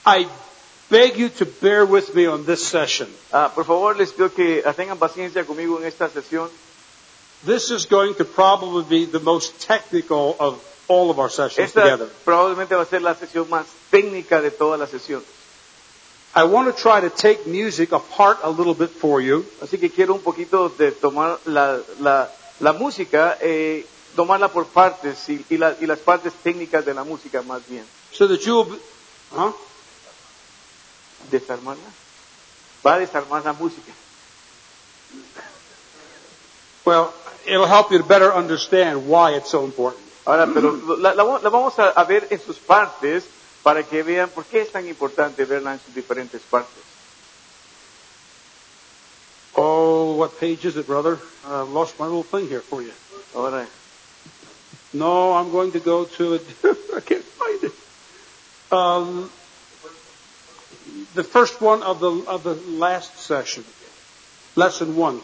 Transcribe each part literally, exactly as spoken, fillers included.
I beg you to bear with me on this session. Ah, por favor, les pido que ah, tengan paciencia conmigo en esta sesión. This is going to probably be the most technical of all of our sessions Esta together. probablemente va a ser la sesión más técnica de toda la sesión. I want to try to take music apart a little bit for you. Así que quiero un poquito de tomar la, la, la música, eh, tomarla por partes y, y, la, y las partes técnicas de la música más bien. So that you'll be, huh? ¿Desarmarla? Va a desarmar la música. Well, it'll help you to better understand why it's so important. Ahora, pero la, la, la vamos a, a ver en sus partes para que vean por qué es tan importante verla en sus diferentes partes. Oh, what page is it, brother? I lost my little thing here for you. Ahora, No, I'm going to go to it. I can't find it. Um, the first one of the of the last session, lesson one.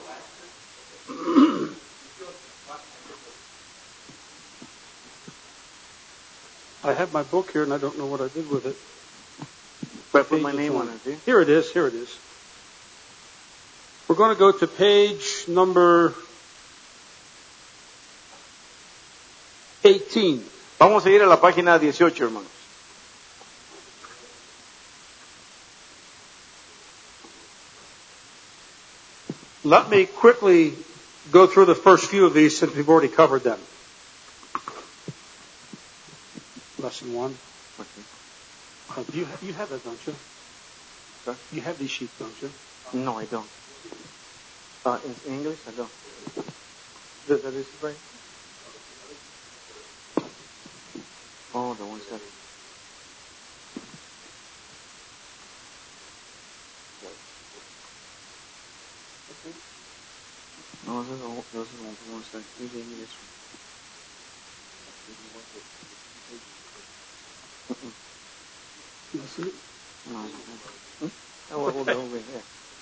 I have my book here, and I don't know what I did with it. voy a put my Page name one. on it, ¿sí? Here it is. Here it is. We're going to go to page number eighteen. Vamos a ir a la página dieciocho, hermanos. Let me quickly go through the first few of these since we've already covered them. Lesson one. Uh, you, you have that, don't you? Sorry? You have these sheets, don't you? No, I don't. Uh, in English, I don't. That, that is right. Oh, the ones that. No, those are the those are the ones that you gave me this one. You see it? No, I don't have it. Hmm? Oh, hold it over here.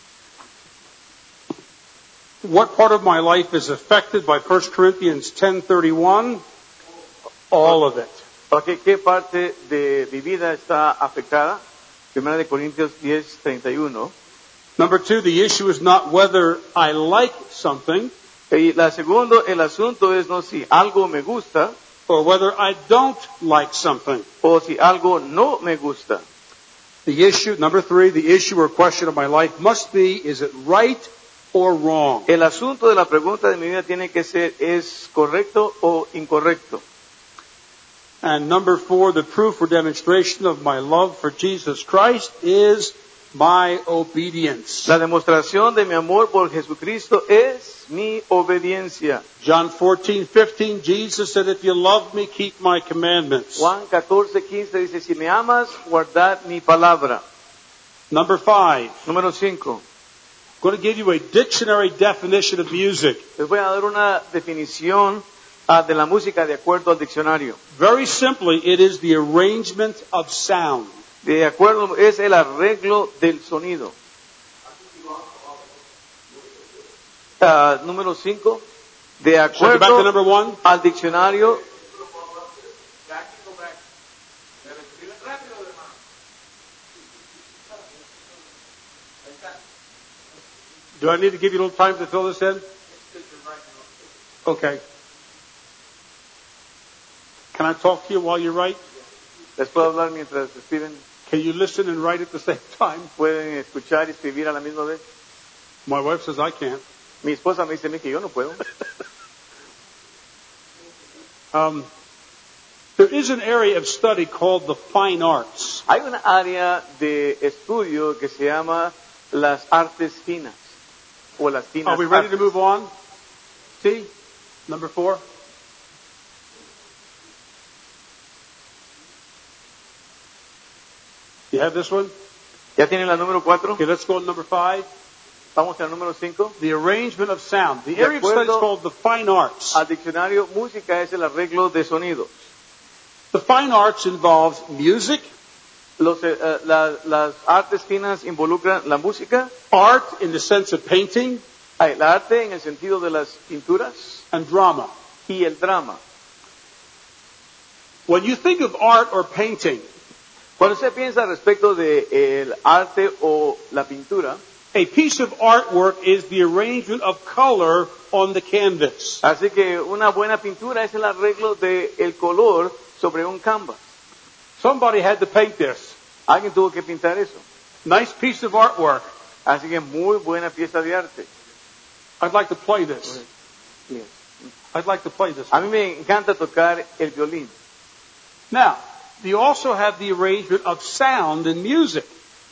What part of my life is affected by First Corinthians ten thirty-one? All of it. Okay, ¿qué parte de mi vida está afectada? Primera de Corintios diez treinta y uno. Number two, the issue is not whether I like something Y la segundo, el asunto es no si algo me gusta or whether I don't like something. o si algo no me gusta. The issue, number three, the issue or question of my life must be, is it right or wrong? El asunto de la pregunta de mi vida tiene que ser, ¿es correcto o incorrecto? And number four, the proof or demonstration of my love for Jesus Christ is my obedience. La demostración de mi amor por Jesucristo es mi obediencia. John fourteen fifteen, Jesus said, if you love me, keep my commandments. Juan catorce quince dice, si me amas, guardad mi palabra. Number five, Número cinco. I'm going to give you a dictionary definition of music. Les voy a dar una definición ah, de la música de acuerdo al diccionario. Very simply, it is the arrangement of sound. De acuerdo, es el arreglo del sonido. Ah, número cinco. De Shall I go back to acuerdo number one? al diccionario. Do I need to give you a little time to fill this in? Okay. Can I talk to you while you write? Les puedo hablar mientras escriben. Can you listen and write at the same time? Pueden escuchar y escribir a la misma vez. My wife says I can't. Mi esposa me dice a mí que yo no puedo. Um, there is an area of study called the fine arts. Hay una área de estudio que se llama las artes finas o las finas Are we ready to artes. move on? Sí. Number four. You have this one? ¿Ya tienen la número cuatro? Okay, let's go to number five. Vamos al número cinco. The arrangement of sound. The De area of study is acuerdo called the fine arts. Al diccionario, música es el arreglo de sonidos. The fine arts involves music, Los, eh, eh, la- las artes finas involucran la música, art in the sense of painting, hay el arte en el sentido de las pinturas and drama. y el drama. When you think of art or painting, Cuando usted piensa respecto de el arte o la pintura, a piece of artwork is the arrangement of color on the canvas. así que una buena pintura es el arreglo de el color sobre un canvas. Somebody had to paint this. Alguien tuvo que pintar eso. Nice piece of artwork. Así que muy buena pieza de arte. I'd like to play this. I'd like to play this. A mí me encanta tocar el violín. Now, you also have the arrangement of sound in music.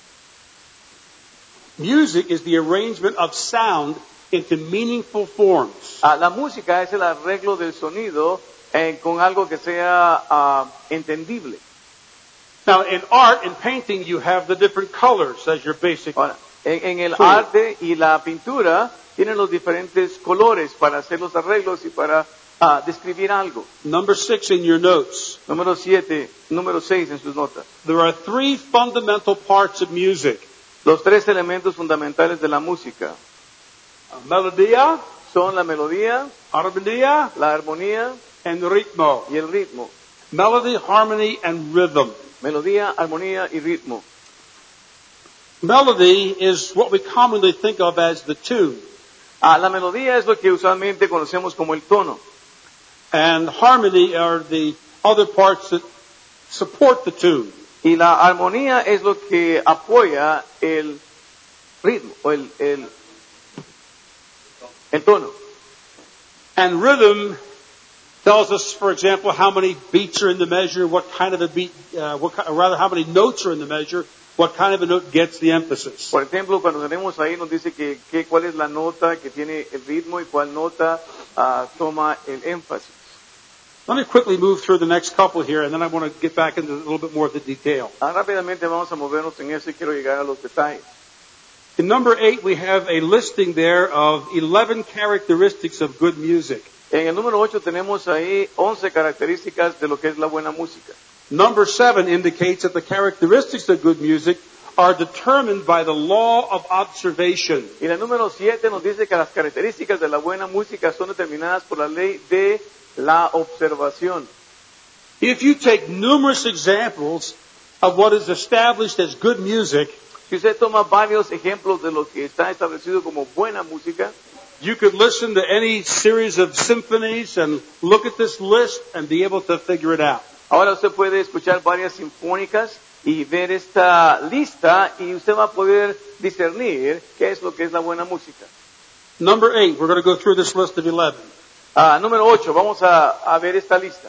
Music is the arrangement of sound into meaningful forms. Ah, la música es el arreglo del sonido eh, con algo que sea ah, entendible. Now, in art and painting, you have the different colors as your basic. Ahora, en, en el Sí. arte y la pintura tienen los diferentes colores para hacer los arreglos y para ah, describir algo. Number six in your notes. Número siete, número seis en sus notas. There are three fundamental parts of music. Los tres elementos fundamentales de la música Melodía, son la melodía, armonía, la armonía and ritmo. y el ritmo. Melody, harmony, and rhythm. Melodía, armonía y ritmo. Melody is what we commonly think of as the tune. Ah, la melodía es lo que usualmente conocemos como el tono. And harmony are the other parts that support the tune. Y la armonía es lo que apoya el ritmo o el, el, el tono. And rhythm tells us, for example, how many beats are in the measure, what kind of a beat, uh, what, ki- or rather, how many notes are in the measure, what kind of a note gets the emphasis. Por ejemplo, cuando tenemos ahí nos dice que, que cuál es la nota que tiene el ritmo y cuál nota ah, toma el énfasis. Let me quickly move through the next couple here, and then I want to get back into a little bit more of the detail. Ah, rápidamente vamos a movernos en eso y quiero llegar a los detalles. In number eight, we have a listing there of eleven characteristics of good music. En el número ocho tenemos ahí once características de lo que es la buena música. Number seven indicates that the characteristics of good music are determined by the law of observation. Y la número siete nos dice que las características de la buena música son determinadas por la ley de la observación. If you take numerous examples of what is established as good music, Si usted toma varios ejemplos de lo que está establecido como buena música, you could listen to any series of symphonies and look at this list and be able to figure it out. ahora usted puede escuchar varias sinfónicas y ver esta lista y usted va a poder discernir qué es lo que es la buena música. Number eight, we're going to go through this list of eleven, Ah, número ocho, vamos a, a ver esta lista.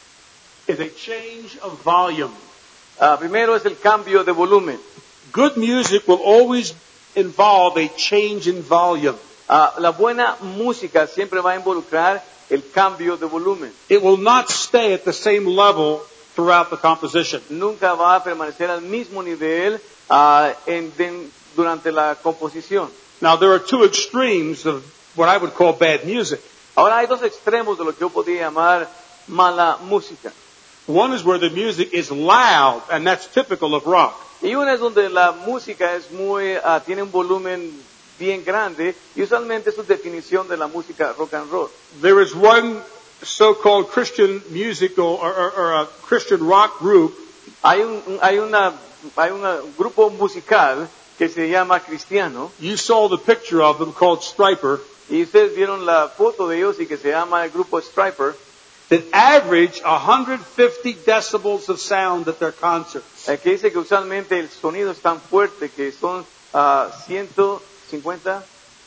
is a change of volume. Ah, primero es el cambio de volumen. Good music will always involve a change in volume. Ah, la buena música siempre va a involucrar el cambio de volumen. It will not stay at the same level throughout the composition. Nunca va a permanecer al mismo nivel ah, en- de- durante la composición. Now, there are two extremes of what I would call bad music. Ahora hay dos extremos de lo que yo podría llamar mala música. One is where the music is loud, and that's typical of rock. Y una es donde la música es muy, ah, tiene un volumen bien grande y usualmente es su definición de la música rock and roll. There is one so-called Christian musical or, or, or a Christian rock group Hay un, un- hay una, hay un grupo musical que se llama Cristiano you saw the picture of them called Striper y ustedes vieron la foto de ellos y que se llama el grupo Striper, that average one hundred fifty decibels of sound at their concerts. eh, que dice que usualmente el sonido es tan fuerte que son ah, ciento cincuenta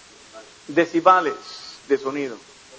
decibales de sonido.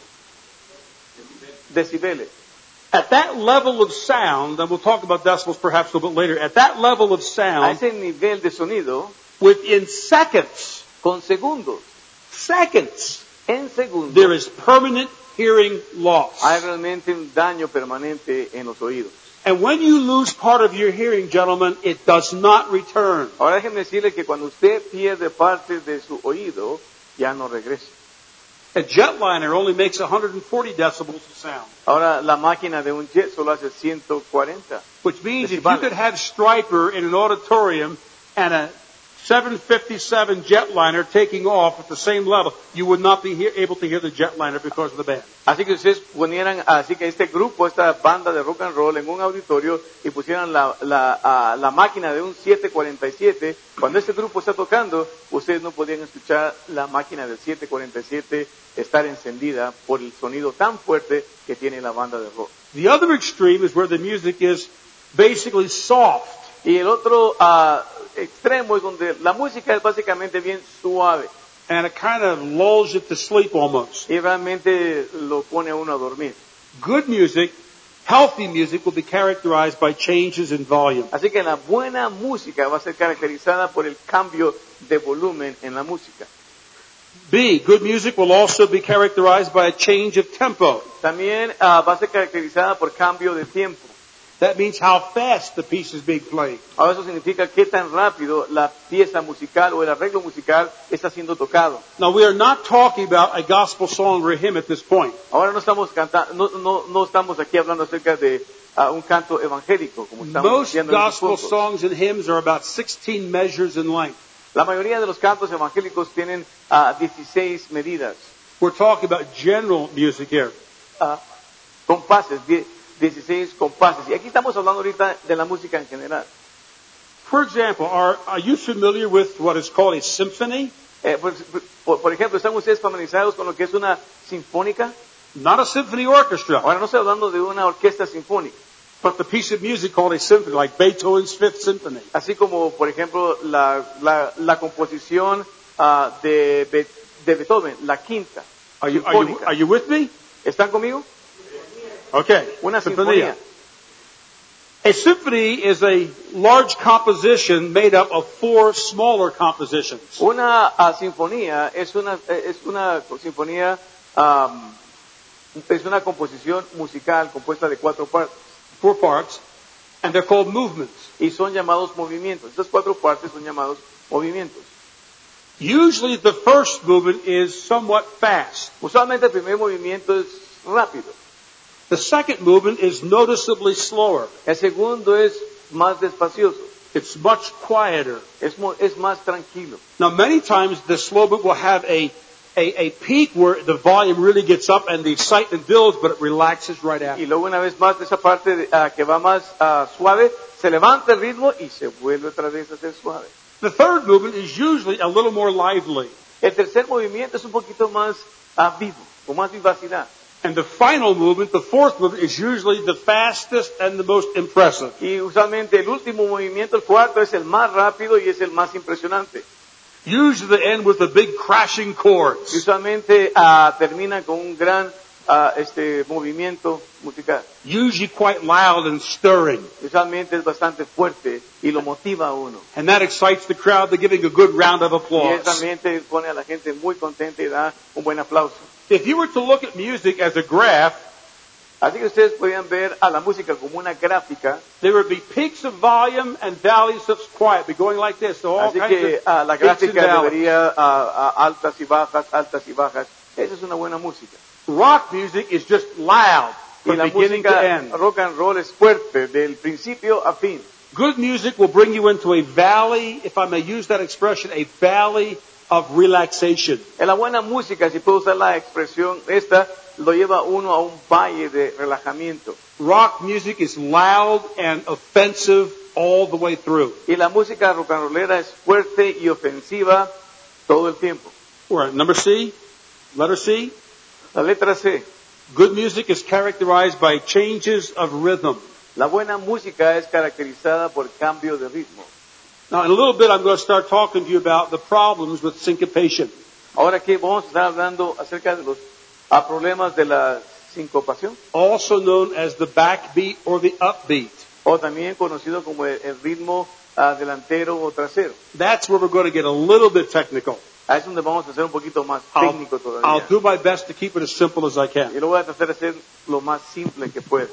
Decibeles. At that level of sound, and we'll talk about decibels perhaps a little bit later, at that level of A sound, ese nivel de sonido, within seconds, con segundos, seconds, en segundos, there is permanent hearing loss. hay realmente un daño permanente en los oídos. And when you lose part of your hearing, gentlemen, it does not return. Ahora déjenme decirle que cuando usted pierde parte de su oído, ya no regresa. A jetliner only makes one hundred forty decibels of sound, Ahora la máquina de un jet solo hace ciento cuarenta. which means if you Decibales. could have Striper in an auditorium and a seven fifty-seven jetliner taking off at the same level, you would not be hear, able to hear the jetliner because of the band. Así que ustedes ponieran, así que este grupo, esta banda de rock and roll en un auditorio y pusieran la, la, a, la máquina de un siete cuarenta y siete, cuando este grupo está tocando, ustedes no podían escuchar la máquina del siete cuarenta y siete estar encendida por el sonido tan fuerte que tiene la banda de rock. The other extreme is where the music is basically soft. Y el otro uh, extremo es donde la música es básicamente bien suave. And it kind of lulls you to sleep almost. Y realmente lo pone a uno a dormir. Good music, healthy music, will be characterized by changes in volume. Así que la buena música va a ser caracterizada por el cambio de volumen en la música. B, good music will also be characterized by a change of tempo. También uh, va a ser caracterizada por cambio de tiempo. That means how fast the piece is being played. Ahora eso significa qué tan rápido la pieza musical o el arreglo musical está siendo tocado. Now we are not talking about a gospel song or a hymn at this point. Ahora no estamos cantando, no, no, no estamos aquí hablando acerca de uh, un canto evangélico como estamos Most diciendo en estos gospel puntos. songs and hymns are about sixteen measures in length. La mayoría de los cantos evangélicos tienen uh, dieciséis medidas, We're talking about general music here. uh, compases, die- dieciséis compases. Y aquí estamos hablando ahorita de la música en general. For example, are, are you familiar with what is called a symphony? Eh, por, por- por ejemplo, ¿están ustedes familiarizados con lo que es una sinfónica? Not a symphony orchestra, Ahora no estoy hablando de una orquesta sinfónica, but the piece of music called a symphony, like Beethoven's Fifth Symphony. así como, por ejemplo, la, la, la composición ah, de, Be- de Beethoven, la quinta Are you, are you, sinfónica. are you with me? ¿Están conmigo? Okay. Una Sinfonía. sinfonía. A symphony is a large composition made up of four smaller compositions. Una ah, sinfonía es una, eh, es una sinfonía, am, es una composición musical compuesta de cuatro partes Four parts, and they're called movements. y son llamados movimientos. Estas cuatro partes son llamados movimientos. Usually the first movement is somewhat fast. Usualmente el primer movimiento es rápido, The second movement is noticeably slower. el segundo es más despacioso, It's much quieter. es, mo- es más tranquilo. Now, many times the slow movement will have a, a, a peak where the volume really gets up and the excitement builds, but it relaxes right after. Y luego una vez más de esa parte de- ah, que va más ah, suave, se levanta el ritmo y se vuelve otra vez a ser suave. The third movement is usually a little more lively. El tercer movimiento es un poquito más ah, vivo, con más vivacidad. And the final movement, the fourth movement, is usually the fastest and the most impressive. Y usualmente el último movimiento, el cuarto, es el más rápido y es el más impresionante. Usually they end with the big crashing Y chords. usualmente ah, termina con un gran ah, este movimiento musical. Usually quite loud and stirring. Usualmente es bastante fuerte y lo motiva a uno. And that excites the crowd. They're giving a good round of Y applause. ese ambiente pone a la gente muy contenta y da un buen aplauso. If you were to look at music as a graph, Así que ustedes podían ver a la música como una gráfica. there would be peaks of volume and valleys of quiet, be going like this. So all Así kinds que of ah, la peaks and gráfica valleys. debería ah, ah, altas y bajas, altas y bajas. Esa es una buena música. Rock music is just loud Y from la beginning to música end. rock and roll es fuerte, del principio a fin. Good music will bring you into a valley, if I may use that expression, a valley of relaxation. En la buena música, si puedo usar la expresión esta, lo lleva uno a un valle de relajamiento. Rock music is loud and offensive all the way through. Y la música rock and rollera es fuerte y ofensiva todo el tiempo. We're at number C, letter C. La letra C. Good music is characterized by changes of rhythm. La buena música es caracterizada por cambio de ritmo. Now, in a little bit, I'm going to start talking to you about the problems with syncopation. Ahora que vamos a estar hablando acerca de los ah, problemas de la sincopación, Also known as the backbeat or the upbeat. o también conocido como el, el ritmo ah, delantero o trasero. That's where we're going to get a little bit technical. Ahí es donde vamos a hacer un poquito más I'll, técnico I'll todavía. do my best to keep it as simple as I can. Y lo voy a tratar de hacer lo más simple que pueda.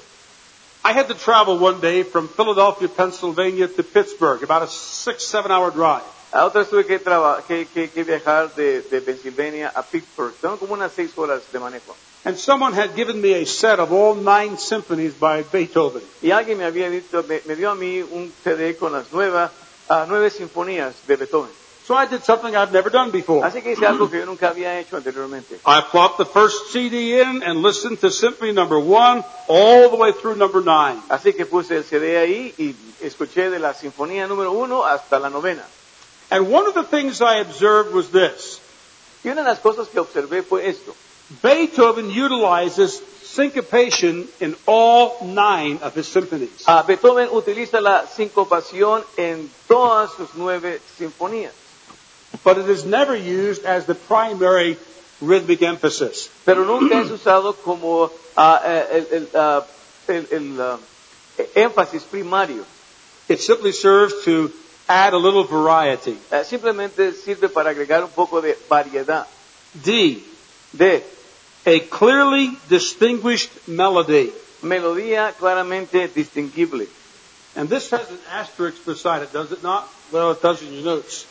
I had to travel one day from Philadelphia, Pennsylvania to Pittsburgh, about a six, seven hour drive. A otra vez tuve que, traba- que, que, que viajar de, de Pennsylvania a Pittsburgh. Son como unas seis horas de manejo. And someone had given me a set of all nine symphonies by Beethoven. Y alguien me había dicho, me, me dio a mí un C D con las nuevas ah, nueve sinfonías de Beethoven. So I did something I've never done before. Así que hice algo que yo nunca había hecho anteriormente. I plopped the first C D in and listened to symphony number one all the way through number nine. Así que puse el C D ahí y escuché de la sinfonía número uno hasta la novena. And one of the things I observed was this. Y una de las cosas que observé fue esto. Beethoven utilizes syncopation in all nine of his symphonies. Ah, Beethoven utiliza la sincopación en todas sus nueve sinfonías. But it is never used as the primary rhythmic emphasis. Pero nunca es usado como ah, el, el, ah, el, el, ah, énfasis primario. It simply serves to add a little variety. Eh, simplemente sirve para agregar un poco de variedad. D, De a clearly distinguished melody. melodía claramente distinguible. And this has an asterisk beside it, does it not? Well, it does in your notes.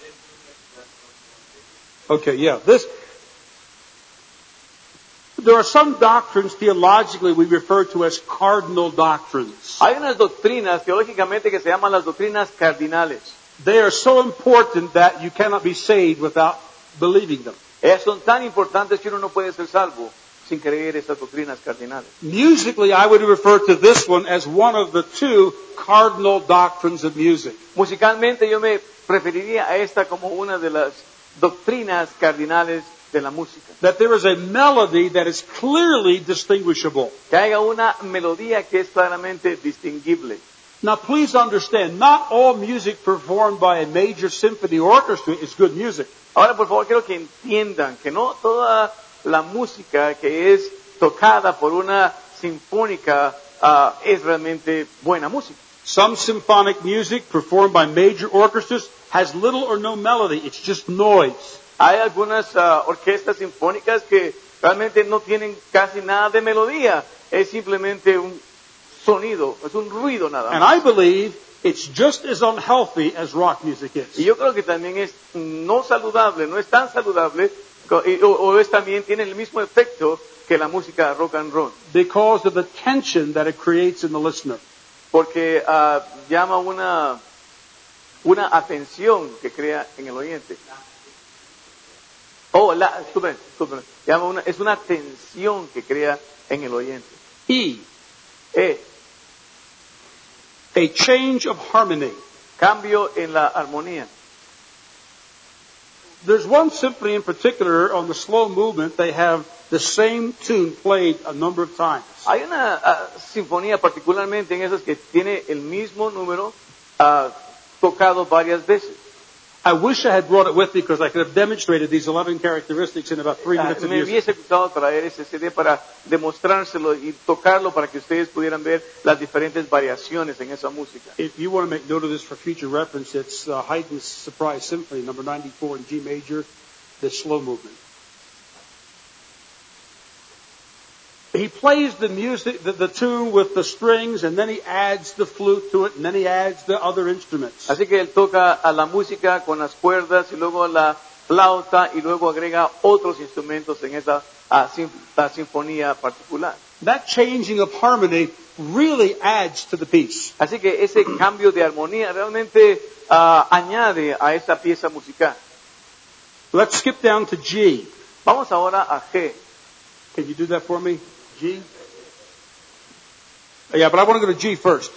Okay, yeah. This, there are some doctrines theologically we refer to as cardinal doctrines. Hay unas doctrinas teológicamente que se llaman las doctrinas cardinales. They are so important that you cannot be saved without believing them. Ellas son tan importantes que uno no puede ser salvo sin creer esas doctrinas cardinales. Musically, I would refer to this one as one of the two cardinal doctrines of music. Musicalmente yo me preferiría a esta como una de las doctrinas cardinales de la música. That there is a melody that is clearly distinguishable. Que haya una melodía que es claramente distinguible. Now, please understand, not all music performed by a major symphony orchestra is good music. Ahora, por favor, quiero que entiendan que no toda la música que es tocada por una sinfónica uh, es realmente buena música. Some symphonic music performed by major orchestras has little or no melody. It's just noise. Hay algunas uh, orquestas sinfónicas que realmente no tienen casi nada de melodía. Es simplemente un sonido, es un ruido nada And más. I believe it's just as unhealthy as rock music Y is. yo creo que también es no saludable, no es tan saludable, co- y- o, o es también tiene el mismo efecto que la música rock and roll, Because of the tension that it creates in the listener. porque ah, llama una una atención que crea en el oyente. Oh, la, disculpen, disculpen, llama una, es una tensión que crea en el oyente. E, E, a change of harmony. cambio en la armonía. There's one symphony in particular on the slow movement. They have the same tune played a number of times. Hay una ah, sinfonía particularmente en esas que tiene el mismo número ah, tocado varias veces. I wish I had brought it with me because I could have demonstrated these eleven characteristics in about three Ah, minutes of me music. hubiese gustado traer ese C D para demostrárselo y tocarlo para que ustedes pudieran ver las diferentes variaciones en esa música. If you want to make note of this for future reference, it's uh, Haydn's Surprise Symphony, number ninety-four in G major, the slow movement. He plays the music, the, the tune with the strings, and then he adds the flute to it, and then he adds the other instruments. Así que él toca a la música con las cuerdas y luego la flauta y luego agrega otros instrumentos en esa ah, sin- ah, sinfonía particular. That changing of harmony really adds to the piece. Así que ese cambio de armonía realmente ah, añade a esa pieza musical. Let's skip down to G. Vamos ahora a G. Can you do that for me? G? Oh, yeah, but I want to go to G first.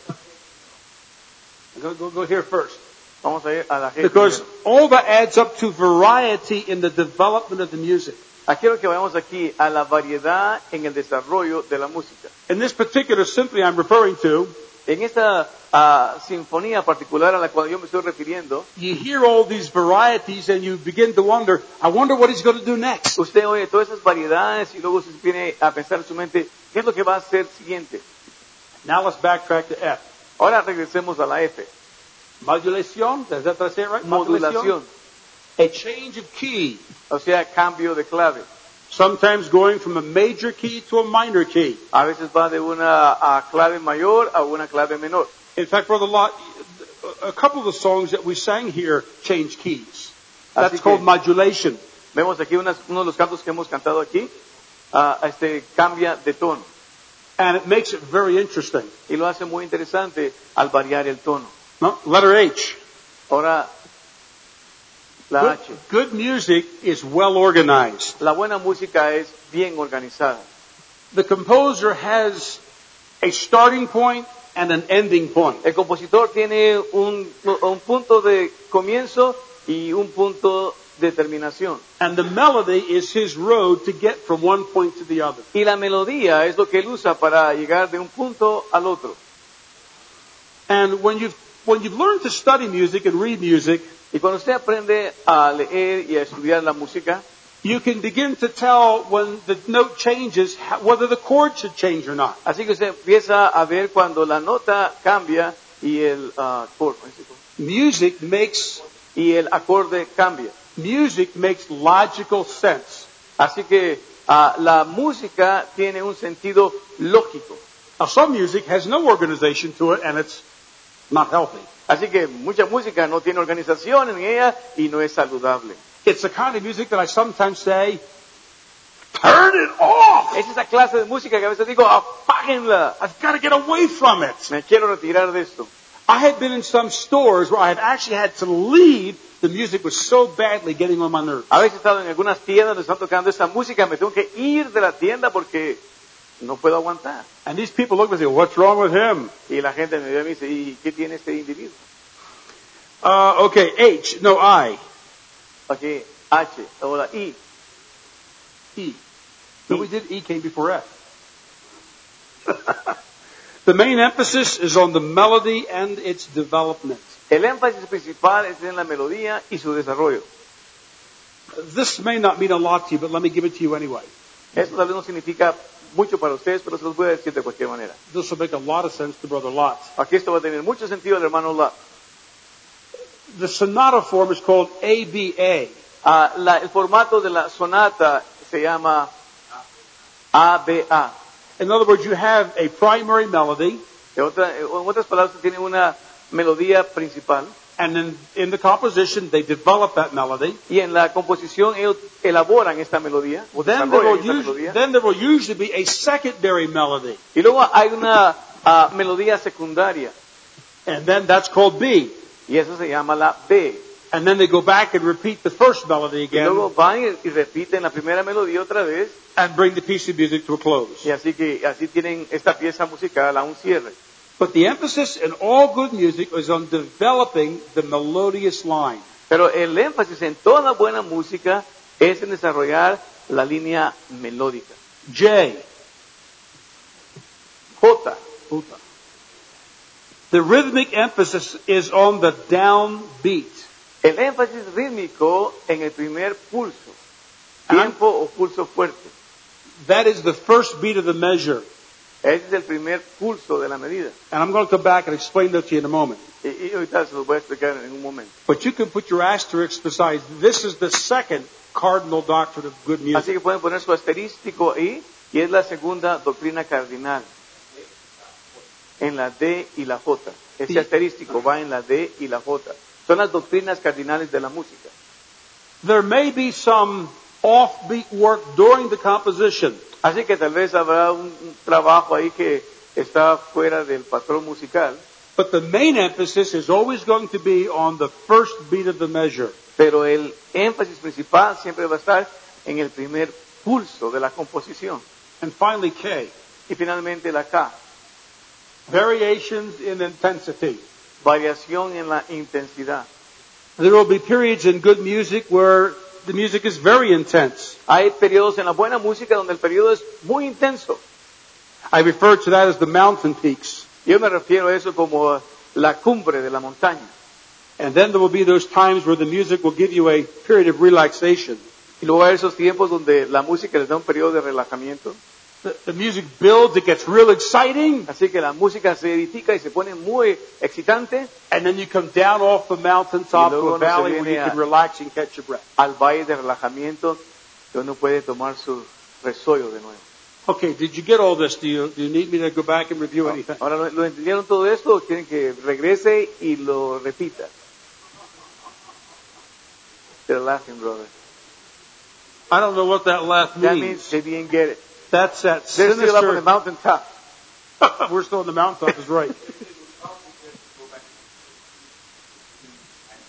Go, go, go here first. Vamos a ir a la G. Because primero. all that adds up to variety in the development of the music. Ah, quiero que vayamos aquí a la variedad en el desarrollo de la música. In this particular symphony I'm referring to, En esta ah, sinfonía particular a la cual yo me estoy refiriendo, you hear all these varieties and you begin to wonder, I wonder what he's going to do next. usted oye todas esas variedades y luego se viene a pensar en su mente, ¿qué es lo que va a hacer siguiente? Now let's backtrack to F. Ahora regresemos a la F. Modulation, does that say it right? Modulación, A change of key. o sea, cambio de clave. Sometimes going from a major key to a minor key. A veces va de una ah, clave mayor a una clave menor. In fact, Brother Lot, a couple of the songs that we sang here change keys. That's Así que- called modulation. Vemos aquí unas- uno de los cantos que hemos cantado aquí, ah, este cambia de tono And it makes it very interesting. y lo hace muy interesante al variar el tono. No? Letter H. Ahora, la Good, H. good music is well organized. La buena música es bien organizada. The composer has a starting point and an ending point. El compositor tiene un, un punto de comienzo y un punto de terminación. And the melody is his road to get from one point to the other. Y la melodía es lo que él usa para llegar de un punto al otro. And when you've, when you've learned to study music and read music, Y cuando usted aprende a leer y a estudiar la música, you can begin to tell when the note changes how, whether the chord should change or not. así que usted empieza a ver cuando la nota cambia y el, ah, cor- Music makes y el acorde cambia. music makes logical sense. Así que ah, la música tiene un sentido lógico. Now, some music has no organization to it, and it's not healthy. Así que mucha música no tiene organización en ella y no es saludable. It's the kind of music that I sometimes say, turn it off. Es esa clase de música que a veces digo, apáguenla. I've got to get away from it. Me quiero retirar de esto. I had been in some stores where I had actually had to leave. The music was so badly getting on my nerves. A veces he estado en algunas tiendas donde están tocando esa música, me tengo que ir de la tienda porque no puedo aguantar. And these people look at me and say, what's wrong with him? Y la gente me ve y me dice, ¿y qué tiene este individuo? Uh, okay, H, no, I. Aquí, H, ahora I. E. No, we did E came before F. The main emphasis is on the melody and its development. El énfasis principal es en la melodía y su desarrollo. This may not mean a lot to you, but let me give it to you anyway. Esto tal vez no significa mucho para ustedes, pero se los voy a decir de cualquier manera. This will make a lot of sense to Brother Lot. Aquí esto va a tener mucho sentido al hermano Lot. The sonata form is called A B A. Ah, la- el formato de la sonata se llama A B A. In other words, you have a primary melody, En, otra- en otras palabras, tiene una melodía principal and then in the composition, they develop that melody. y en la composición ellos elaboran esta melodía, o Then there, will desarrollan esta usually, melodía. then there will usually be a secondary melody, Y luego hay una ah, melodía secundaria and then that's called B. y eso se llama la B. And then they go back and repeat the first melody Y luego again van y, y repiten la primera melodía otra vez and bring the piece of music to a close. y así que así tienen esta pieza musical a un cierre. But the emphasis in all good music is on developing the melodious line. Pero el énfasis en toda buena música es en desarrollar la línea melódica. J. J. Puta. The rhythmic emphasis is on the downbeat. El énfasis rítmico en el primer pulso, tiempo o pulso fuerte. That is the first beat of the measure. Ese es el primer pulso de la medida. And I'm going to come back and explain that to you in a moment. Y, y ahorita se los voy a explicar en un momento. But you can put your asterisks beside. This is the second cardinal doctrine of good Así music. que pueden poner su asterístico ahí, y es la segunda doctrina cardinal. En la D y la J. Ese Sí. asterístico va en la D y la J. Son las doctrinas cardinales de la música. There may be some offbeat work during the composition. Así que tal vez habrá un, un trabajo ahí que está fuera del patrón musical, But the main emphasis is always going to be on the first beat of the measure. pero el énfasis principal siempre va a estar en el primer pulso de la composición. And finally, K. Y finalmente la K, Variations in intensity. variación en la intensidad. There will be periods in good music where the music is very intense. Hay periodos en la buena música donde el periodo es muy intenso. I refer to that as the mountain peaks. Yo me refiero a eso como la cumbre de la montaña. And then there will be those times where the music will give you a period of relaxation. Y luego hay esos tiempos donde la música les da un periodo de relajamiento. The, the music builds, it gets real exciting, Así que la música se edifica y se pone muy excitante and then you come down off the mountaintop Y to luego a uno se valley where viene you a- can relax and catch your breath. al valle de relajamiento que uno puede tomar su resollo de nuevo. Okay, did you get all this? Do you, do you need me to go back and review anything? Ahora, ¿lo, lo entendieron todo esto o quieren que regrese y lo repita? They're laughing, brother. I don't know what that laugh That means means. they didn't get it. That's that They're still up on the sinister... mountaintop. We're still on the mountaintop, is right.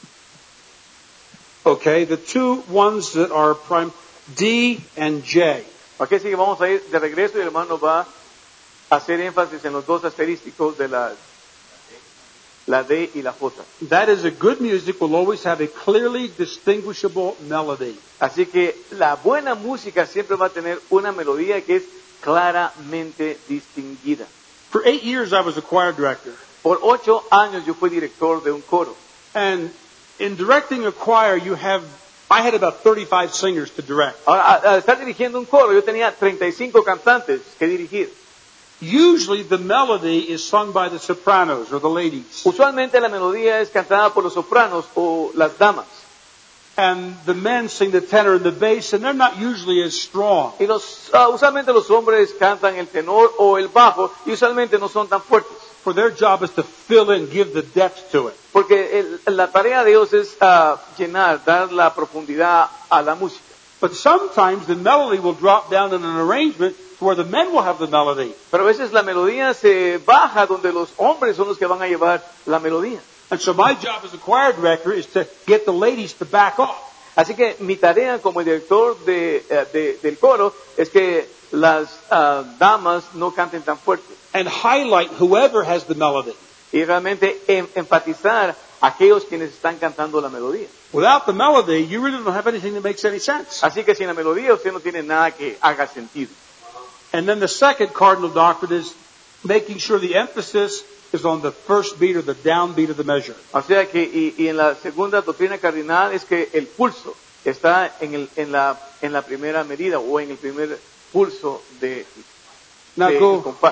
Okay, the two ones that are prime, D and J. Ok, así que vamos a ir de regreso y el hermano va a hacer énfasis en los dos asterísticos de la, la D y la J. That is, a good music will always have a clearly distinguishable melody. Así que la buena música siempre va a tener una melodía que es claramente distinguida. For eight years I was a choir director. Por ocho años yo fui director de un coro. And in directing a choir, you have, I had about thirty-five singers to direct. Ahora, al estar dirigiendo un coro, yo tenía treinta y cinco cantantes que dirigir. Usually the melody is sung by the sopranos or the ladies. Usualmente la melodía es cantada por los sopranos o las damas. And the men sing the tenor and the bass, and they're not usually as strong. Y los, uh, usualmente los hombres cantan el tenor o el bajo y usualmente no son tan fuertes. For their job is to fill in, give the depth to it. Porque el, la tarea de Dios es uh, llenar, dar la profundidad a la música. But sometimes the melody will drop down in an arrangement to where the men will have the melody. Pero a veces la melodía se baja donde los hombres son los que van a llevar la melodía. And so my job as a choir director is to get the ladies to back off. Así que mi tarea como director de, de, del coro es que las uh, damas no canten tan fuerte. And highlight whoever has the melody. Y realmente em, enfatizar a aquellos quienes están cantando la melodía. Without the melody, you really don't have anything that makes any sense. Así que sin la melodía usted no tiene nada que haga sentido. And then the second cardinal doctrine is making sure the emphasis is on the first beat or the downbeat of the measure. O sea que, y, y en la segunda doctrina cardinal es que el pulso está en, el, en, la, en la primera medida o en el primer pulso de, Now de go, el compás.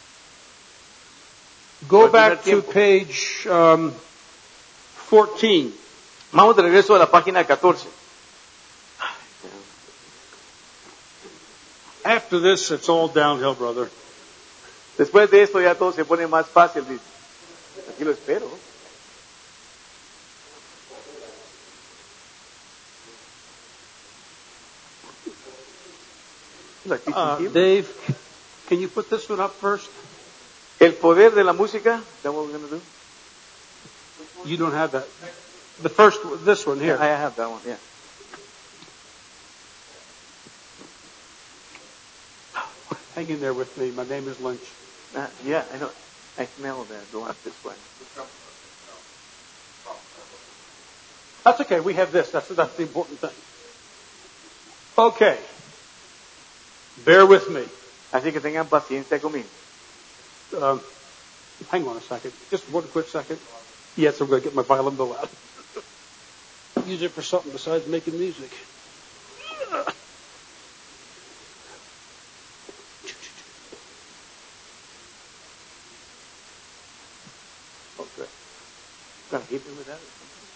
go el primer back to tiempo. page um, fourteen. Vamos de regreso a la página catorce. After this, it's all downhill, brother. Después de esto ya todo se pone más fácil, dice. Aquí lo espero. Uh, Dave, can you put this one up first? El poder de la música. Is that what we're going to do? You don't have that. The first, this one here. I have that one, yeah. Hang in there with me. My name is Lynch. Uh, yeah, I know. I smell that. Go up this way. That's okay. We have this. That's, that's the important thing. Okay. Bear with me. Así que tengan paciencia conmigo. Um, hang on a second. Just one quick second. Yes, I'm going to get my violin bill out. Use it for something besides making music. Okay. Gonna hit me with that?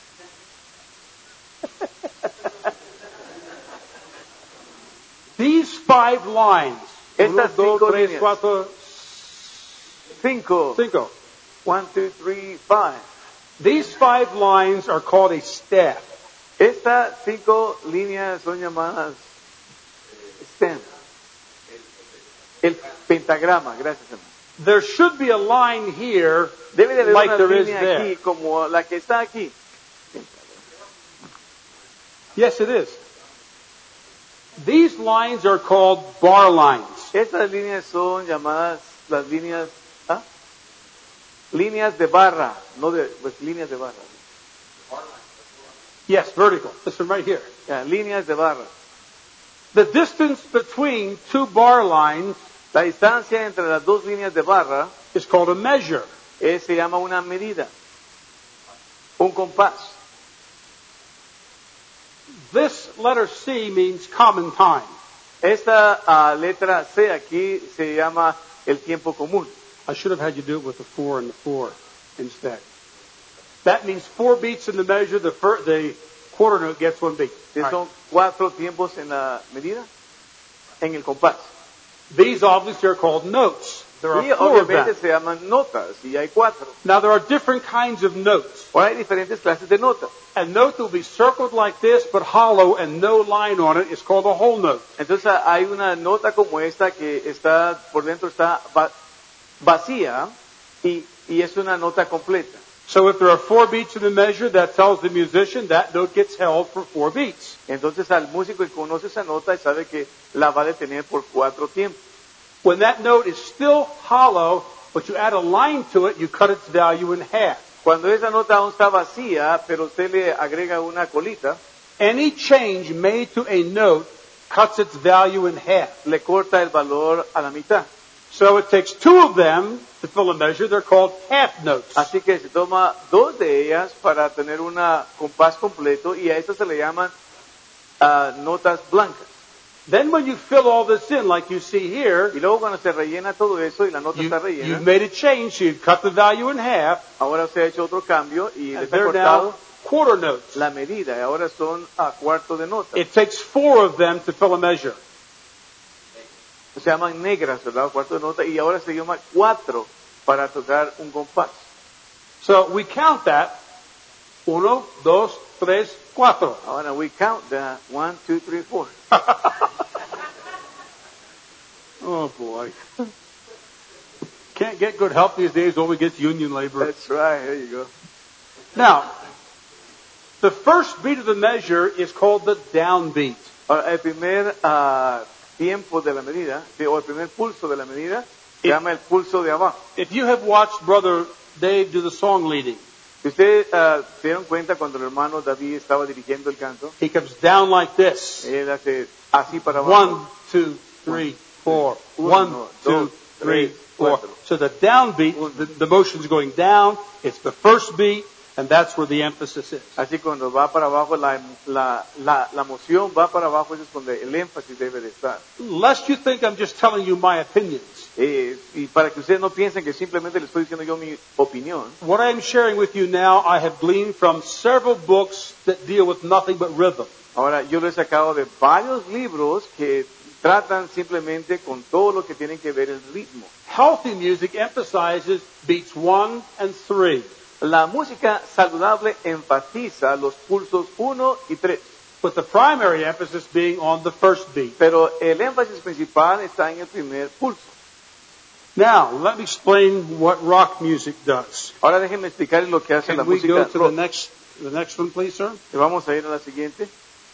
These five lines. Estas Uno, dos, cinco tres, líneas. cuatro, Cinco. cinco. One, two, three, five. These five lines are called a staff. Estas cinco líneas son llamadas stem. El pentagrama, gracias hermano. There should be a line here Debe de haber like una there is línea there. aquí como la que está aquí. Yes, it is. These lines are called bar lines. Estas líneas son llamadas las líneas, ¿ah? Líneas de barra, no de, pues líneas de barra. Yes, vertical. This one right here. Ya, líneas de barra. The distance between two bar lines La distancia entre las dos líneas de barra is called a measure. eh, se llama una medida, un compás. This letter C means common time. Esta uh, letra C aquí se llama el tiempo común. I should have had you do it with the four and the four instead. That means four beats in the measure, the, fir- the quarter note gets one beat. Que All son right. cuatro tiempos en la medida, en el compás. These obviously are called notes. There are Y four of obviamente them. se llaman notas, y hay cuatro. Now there are different kinds of notes. Ahora hay diferentes clases de notas. A note that will be circled like this but hollow and no line on it is called a whole note. Entonces hay una nota como esta que está por dentro está va- vacía y, y es una nota completa. So if there are four beats in the measure, that tells the musician that note gets held for four beats. Entonces al músico que conoce esa nota y sabe que la va a detener por cuatro tiempos. When that note is still hollow, but you add a line to it, you cut its value in half. Cuando esa nota aún está vacía, pero usted le agrega una colita, Any change made to a note cuts its value in half. le corta el valor a la mitad. So it takes two of them to fill a measure. They're called half notes. Así que se toma dos de ellas para tener un compás completo y a estas se le llaman uh, notas blancas. Then when you fill all this in, like you see here, Y luego cuando se rellena todo eso y la nota you, está rellena, you've made a change, so you've cut the value in half, ahora se ha hecho otro cambio y and les ha they're cortado now quarter notes. la medida y ahora son a cuarto de nota. It takes four of them to fill a measure. Se llaman negras, ¿verdad? Cuarto de nota y ahora se llama cuatro para tocar un compás. So we count that. Uno, dos, tres, cuatro. Ahora we count that one, two, three, four. Oh boy. Can't get good help these days, all we get is union labor. That's right. There you go. Now, the first beat of the measure is called the downbeat. Ahora, el primer uh, tiempo de la medida, o el primer pulso de la medida, se If- llama el pulso de abajo. If you have watched Brother Dave do the song leading, Si ustedes uh, se dieron cuenta cuando el hermano David estaba dirigiendo el canto, he comes down like this. él hace así para abajo. One, two, three, four. One, Uno, two, dos, three, tres, four. cuatro. So the downbeat, the, the motion's going down. It's the first beat, and that's where the emphasis is. Así cuando va para abajo, la, la, la, la moción va para abajo, eso es donde el énfasis debe de estar. Lest you think I'm just telling you my opinions. Eh, y para que ustedes no piensen que simplemente les estoy diciendo yo mi opinión, What I am sharing with you now, I have gleaned from several books that deal with nothing but rhythm. ahora yo lo he sacado de varios libros que tratan simplemente con todo lo que tienen que ver el ritmo. Healthy music emphasizes beats one and three, La música saludable enfatiza los pulsos uno y tres, with the primary emphasis being on the first beat. pero el énfasis principal está en el primer pulso. Now, let me explain what rock music does. Ahora déjenme explicarles lo que hace la Can we go música to the rock. next, the next one, please, sir? Y vamos a ir a la siguiente.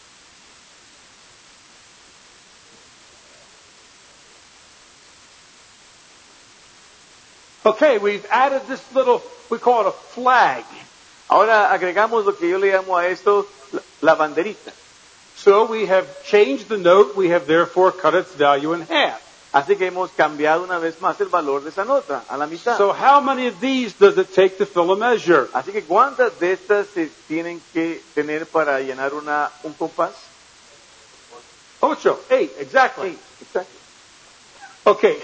Okay, we've added this little, we call it a flag. Ahora agregamos lo que yo le llamo a esto la, la banderita. So we have changed the note, we have therefore cut its value in half. Así que hemos cambiado una vez más el valor de esa nota a la mitad. So how many of these does it take to fill a measure? Así que ¿cuántas de estas se tienen que tener para llenar una, un compás? Ocho, eight, exactly. Sí, exacto. Okay.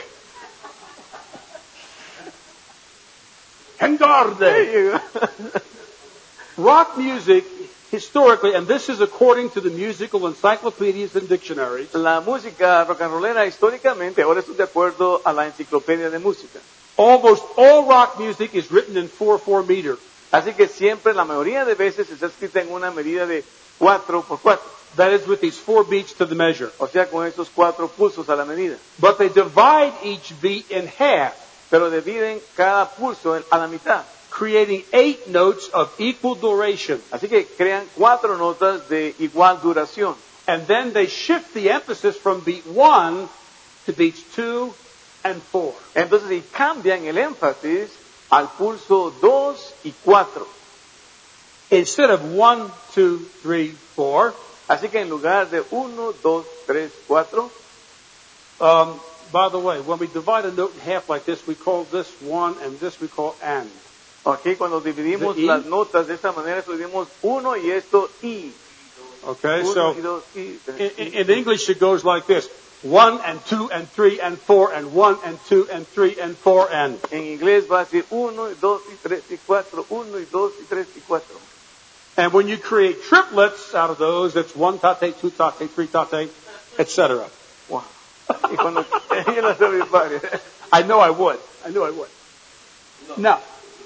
Hengarde. There you go. Rock music, historically, and this is according to the musical encyclopedias and dictionaries, La música rock and rollera históricamente, ahora estoy de acuerdo a la enciclopedia de música. almost all rock music is written in four four meter. Así que siempre, la mayoría de veces, está escrita en una medida de cuatro por cuatro. That is with these four beats to the measure. O sea, con estos cuatro pulsos a la medida. But they divide each beat in half, Pero dividen cada pulso en- a la mitad. creating eight notes of equal duration. Así que crean cuatro notas de igual duración. And then they shift the emphasis from beat one to beats two and four. Entonces, y cambian el énfasis al pulso dos y cuatro. Instead of one, two, three, four, Así que en lugar de uno, dos, tres, cuatro, um, by the way, when we divide a note in half like this, we call this one and this we call and. aquí cuando dividimos The I. las notas de esta manera, dividimos uno y esto y. Okay, Uno so y dos y. in, in English it goes like this. One and two and three and four and one and two and three and four and. En inglés va a decir uno y dos y tres y cuatro, uno y dos y tres y cuatro. And when you create triplets out of those, it's one tate, two tate, three tate, et cetera. Wow. Y cuando yo no sé mi padre. I know I would. I knew I would. Now,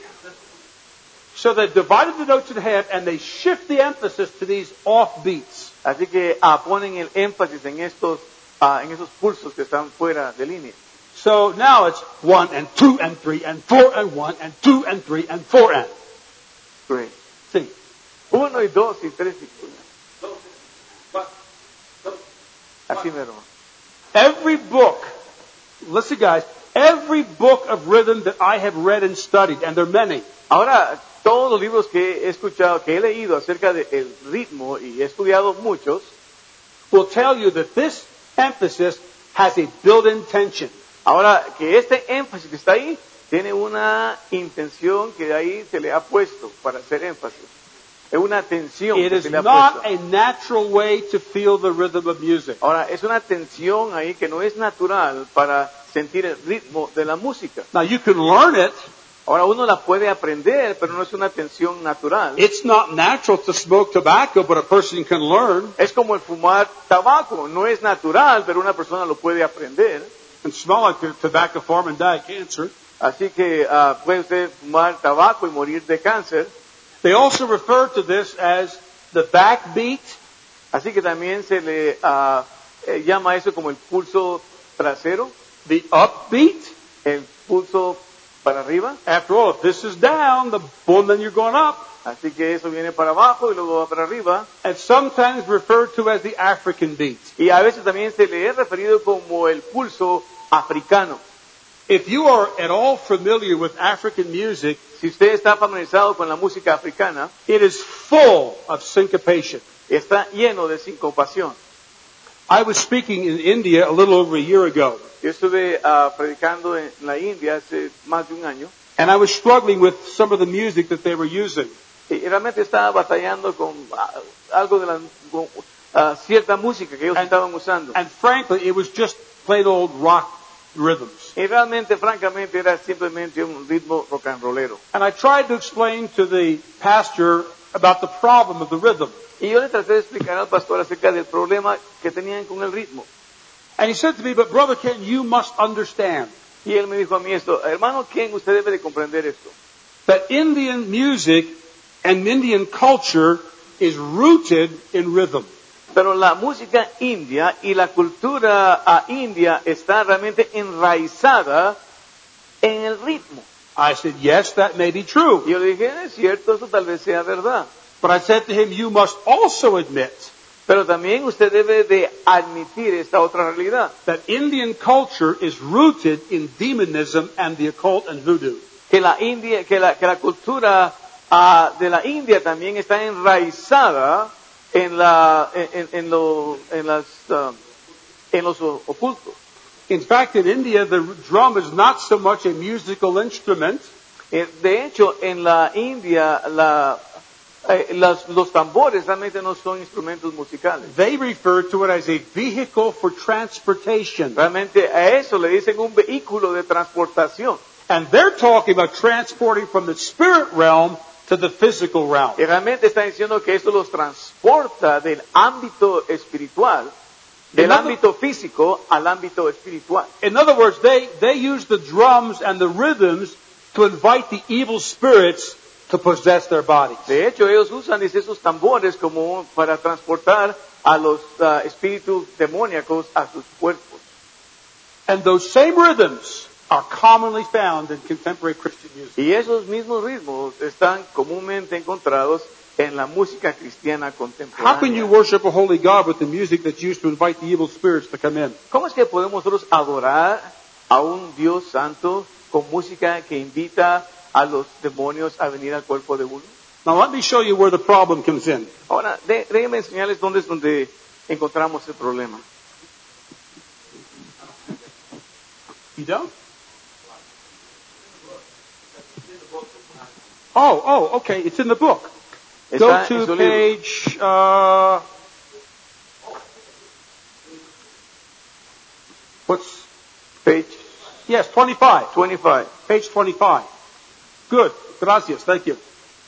so they divided the notes in half and they shift the emphasis to these off beats. Así que ah, ponen el énfasis en estos, ah, en esos pulsos que están fuera de línea. So now it's one and two and three and four and one and two and three and four and. Great. Sí. Uno y dos y tres y así mero. Every book, listen guys, every book of rhythm that I have read and studied, and there are many, Ahora, todos los libros que he escuchado, que he leído acerca del ritmo y he estudiado muchos, will tell you that this emphasis has a built-in tension. ahora que este énfasis que está ahí tiene una intención que de ahí se le ha puesto para hacer énfasis. Es una tensión It que is se le ha not puesto. a natural way to feel the rhythm of music. Ahora, es una tensión ahí que no es natural para sentir el ritmo de la música. Now you can learn it. Ahora, uno la puede aprender, pero no es una tensión natural. It's not natural to smoke tobacco, but a person can learn Es como el fumar tabaco. No es natural, pero una persona lo puede aprender. and smell like the tobacco farm and die of cancer. Así que ah, puede usted fumar tabaco y morir de cáncer. They also refer to this as the backbeat, Así que también se le ah, eh, llama eso como el pulso trasero, the upbeat. el pulso para arriba. After all, if this is down, the boom, then you're going up. Así que eso viene para abajo y luego va para arriba. And sometimes referred to as the African beat. Y a veces también se le es referido como el pulso africano. If you are at all familiar with African music, Si usted está familiarizado con la música africana, it is full of syncopation. está lleno de sincopación. I was speaking in India a little over a year ago, Yo estuve ah, predicando en la India hace más de un año and I was struggling with some of the music that they were using. y realmente estaba batallando con ah, algo de la con, ah, cierta música que ellos And- estaban usando. And frankly, it was just plain old rock rhythms. Y realmente, francamente, era simplemente un ritmo rock and rollero. And I tried to explain to the pastor about the problem of the rhythm. Y yo le traté de explicar al pastor acerca del problema que tenían con el ritmo. And he said to me, but Brother Ken, you must understand Y él me dijo a mí esto, hermano Ken, usted debe de comprender esto. that Indian music and Indian culture is rooted in rhythm. Pero la música india y la cultura ah, india está realmente enraizada en el ritmo. I said, yes, that may be true. Y yo le dije, es cierto, eso tal vez sea verdad. But I said to him, you must also admit Pero también usted debe de admitir esta otra realidad, that Indian culture is rooted in demonism and the occult and voodoo. que la India, que la, que la cultura ah, de la India también está enraizada en la, en, en- en lo, en las, ah, en los ocultos. In fact, in India, the drum is not so much a musical instrument, Eh, De hecho, en la India, la, eh, las- los tambores realmente no son instrumentos musicales. they refer to it as a vehicle for transportation. Realmente a eso le dicen un vehículo de transportación. And they're talking about transporting from the spirit realm to the physical realm. Y realmente está diciendo que esto los transporta del ámbito espiritual, del Another- ámbito físico al ámbito espiritual. In other words, they, they use the drums and the rhythms to invite the evil spirits to possess their bodies. De hecho, ellos usan dice, esos tambores como para transportar a los ah, espíritus demoníacos a sus cuerpos. And those same rhythms are commonly found in contemporary Christian music. Y esos mismos ritmos están comúnmente encontrados en la música cristiana How can you contemporánea. worship a holy God with the music that's used to invite the evil spirits to come in? ¿Cómo es que podemos nosotros adorar a un Dios santo con música que invita a los demonios a venir al cuerpo de uno? Now let me show you where the problem comes in. Ahora, de- déjenme enseñarles dónde es donde encontramos el problema. You don't? Oh, oh, okay. It's in the book. Go Está en to su libro. page. Uh, what's? Page Yes, twenty-five. veinticinco. Page twenty-five. Good. Gracias. Thank you.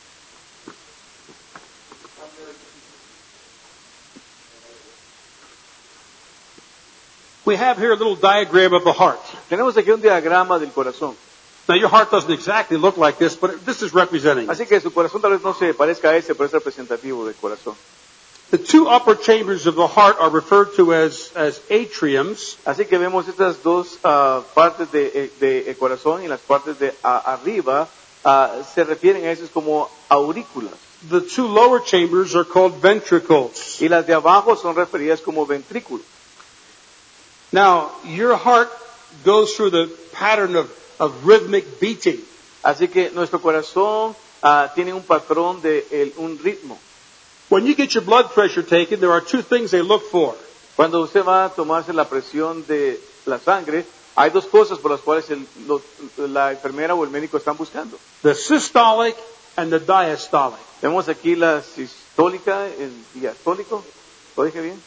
We have here a little diagram of the heart. Tenemos aquí un diagrama del corazón. Now, your heart doesn't exactly look like this, but this is representing it. Así que su corazón tal vez no se parezca a ese, pero es representativo del corazón. The two upper chambers of the heart are referred to as, as atriums, Así que vemos estas dos ah, partes del de, de el corazón y las partes de a- arriba uh, se refieren a esos como aurículas. The two lower chambers are called ventricles. Y las de abajo son referidas como ventrículos. Now, your heart goes through the pattern of, of rhythmic beating. Así que nuestro corazón uh, tiene un patrón de el, un ritmo. When you get your blood pressure taken, there are two things they look for. Cuando usted va a tomarse la presión de la sangre, hay dos cosas por las cuales el, los, la enfermera o el médico están buscando. The systolic and the diastolic. Tenemos aquí la sistólica, el diastólico. ¿Lo dije bien?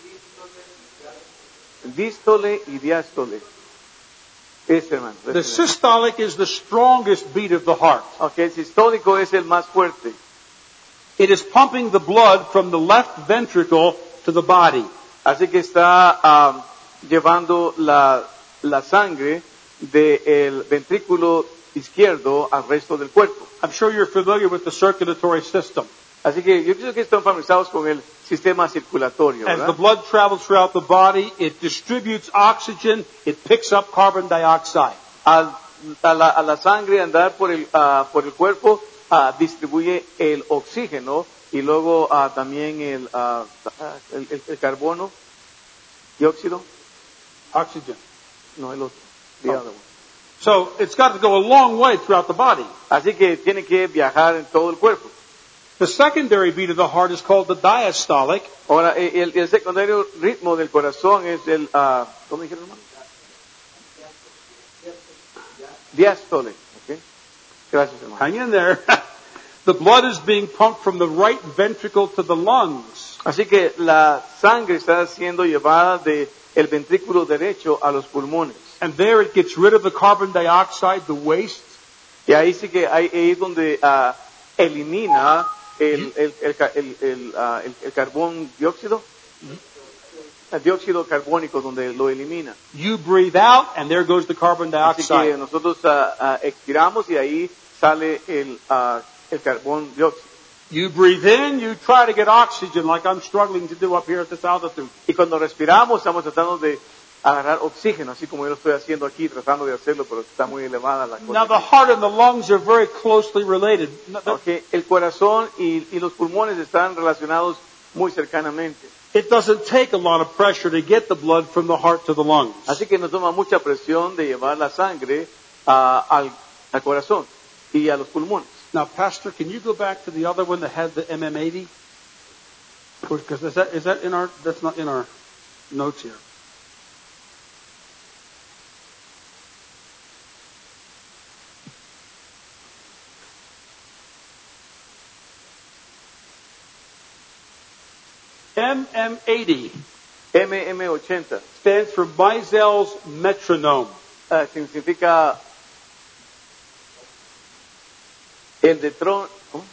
Dístole y diástole. Este, hermano. The systolic is the strongest beat of the heart. Okay, el sistólico es el más fuerte. It is pumping the blood from the left ventricle to the body. Así que está um, llevando la, la sangre del ventrículo izquierdo al resto del cuerpo. I'm sure you're familiar with the circulatory system. Así que yo pienso que están familiarizados con el sistema circulatorio, As the ¿verdad? blood travels throughout the body, it distributes oxygen, it picks up carbon dioxide. Al, a, la, a la sangre andar por el, uh, por el cuerpo uh, distribuye el oxígeno y luego uh, también el, uh, el, el, el carbono, dióxido, Oxygen. no el otro, the other one. So it's got to go a long way throughout the body. Así que tiene que viajar en todo el cuerpo. The secondary beat of the heart is called the diastolic. Ahora, el, el secundario ritmo del corazón es el, uh, ¿cómo dijeron, hermano? Diástole. Okay. Gracias, hermano. Hang in there. The blood is being pumped from the right ventricle to the lungs. Así que la sangre está siendo llevada de el ventrículo derecho a los pulmones. And there it gets rid of the carbon dioxide, the waste. Y ahí sí que ahí es donde uh, elimina el, el, el, el, el, uh, el, el carbón dióxido, el dióxido carbónico, donde lo elimina. You breathe out, and there goes the carbon Así que dioxide. nosotros uh, uh, expiramos y ahí sale el, uh, el carbón dióxido. You breathe in, you try to get oxygen like I'm struggling to do up here at this altitude. Y cuando respiramos estamos tratando de agarrar oxígeno, así como yo lo estoy haciendo aquí, tratando de hacerlo, pero está muy elevada la Now the cosa. heart and the lungs are very closely related. No, the- Okay, el corazón y, y los pulmones están relacionados muy cercanamente. It doesn't take a lot of pressure to get the blood from the heart to the lungs. Así que nos toma mucha presión de llevar la sangre ah, al, al corazón y a los pulmones. Now, Pastor, can you go back to the other one that had the M M eighty? Because is that, is that in our, that's not in our notes here. M M eighty M M ochenta stands for Meisel's metronome. ah, significa el de tron, ¿cómo?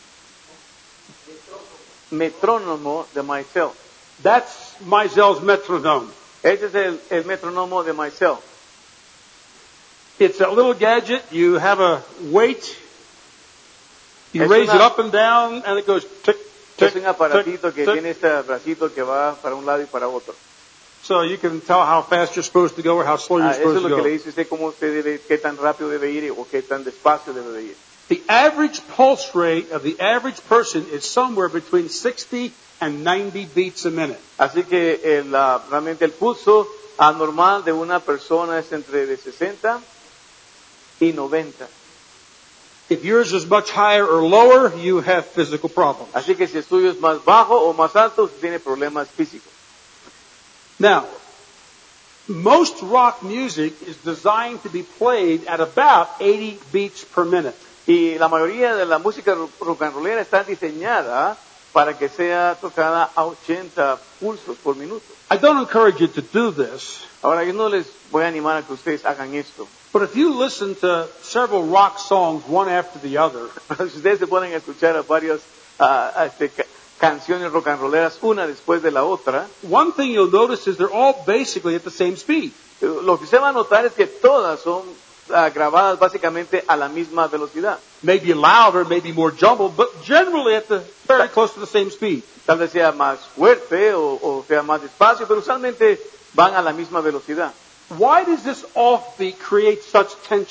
Metrónomo de Maisel. That's Meisel's metronome. Ese es el, el metrónomo de Maisel. It's a little gadget. You have a weight. You Es raise una- it up and down, and it goes tick, tick, Es un aparatito tick, que tick. tiene este bracito que va para un lado y para otro. So you can tell how fast you're supposed to go or how slow you're Ah, eso es supposed lo to que le go. dice usted cómo usted debe, qué tan rápido debe ir o qué tan despacio debe de ir. The average pulse rate of the average person is somewhere between sixty and ninety beats a minute. Así que el, ah, realmente el pulso anormal de una persona es entre de sesenta y noventa. If yours is much higher or lower, you have physical problems. Así que si el suyo es más bajo o más alto, usted tiene problemas físicos. Now, most rock music is designed to be played at about eighty beats per minute. Y la mayoría de la música ro- rock and rollera está diseñada para que sea tocada a ochenta pulsos por minuto. I don't encourage you to do this, Ahora, yo no les voy a animar a que ustedes hagan esto. but if you listen to several rock songs one after the other, Si ustedes se ponen a escuchar a varias ah, ah, este, ca- canciones rock and rolleras una después de la otra, one thing you'll notice is they're all basically at the same speed. eh, lo que usted va a notar es que todas son ah, grabadas básicamente a la misma velocidad. Maybe louder, maybe more jumbled, but generally at the very close to the same speed. Tal vez sea más fuerte o, o sea más despacio, pero usualmente van a la misma velocidad. Why does this offbeat create such tension?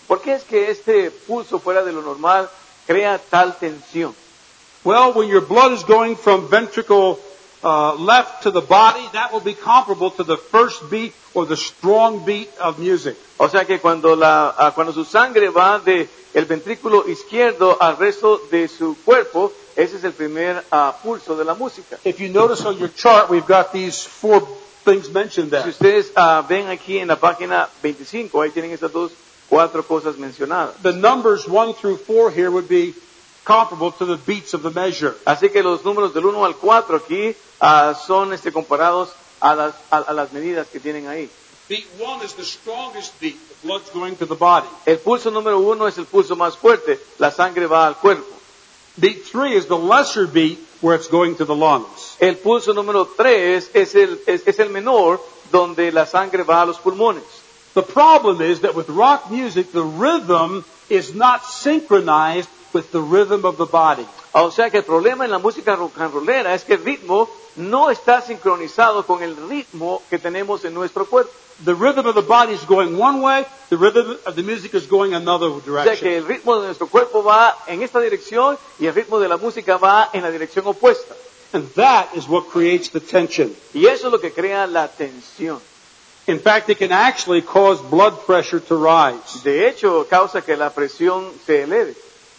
¿Por qué es que este pulso fuera de lo normal crea tal tensión? Well, when your blood is going from ventricle uh, left to the body, that will be comparable to the first beat or the strong beat of music. O sea que cuando, la, ah, cuando su sangre va de el ventrículo izquierdo al resto de su cuerpo, ese es el primer uh, pulso de la música. If you notice on your chart, we've got these four things mentioned there. Si ustedes uh, ven aquí en la página veinticinco, ahí tienen estas dos, cuatro cosas mencionadas. The numbers one through four here would be comparable to the beats of the measure. Así que los números del uno al cuatro aquí uh, son este, comparados a las, a, a las medidas que tienen ahí. Beat one is the strongest beat. The blood's going to the body. El pulso número uno es el pulso más fuerte, la sangre va al cuerpo. Beat three is the lesser beat where it's going to the lungs. El pulso número tres es el, es, es el menor, donde la sangre va a los pulmones. The problem is that with rock music, the rhythm is not synchronized with the rhythm of the body. O sea que el problema en la música rock and rollera es que el ritmo no está sincronizado con el ritmo que tenemos en nuestro cuerpo. The rhythm of the body is going one way, the rhythm of the music is going another O sea direction. que el ritmo de nuestro cuerpo va en esta dirección y el ritmo de la música va en la dirección opuesta. And that is what creates the tension. Y eso es lo que crea la tensión. In fact, it can actually cause blood pressure to rise. De hecho, causa que la presión se eleve.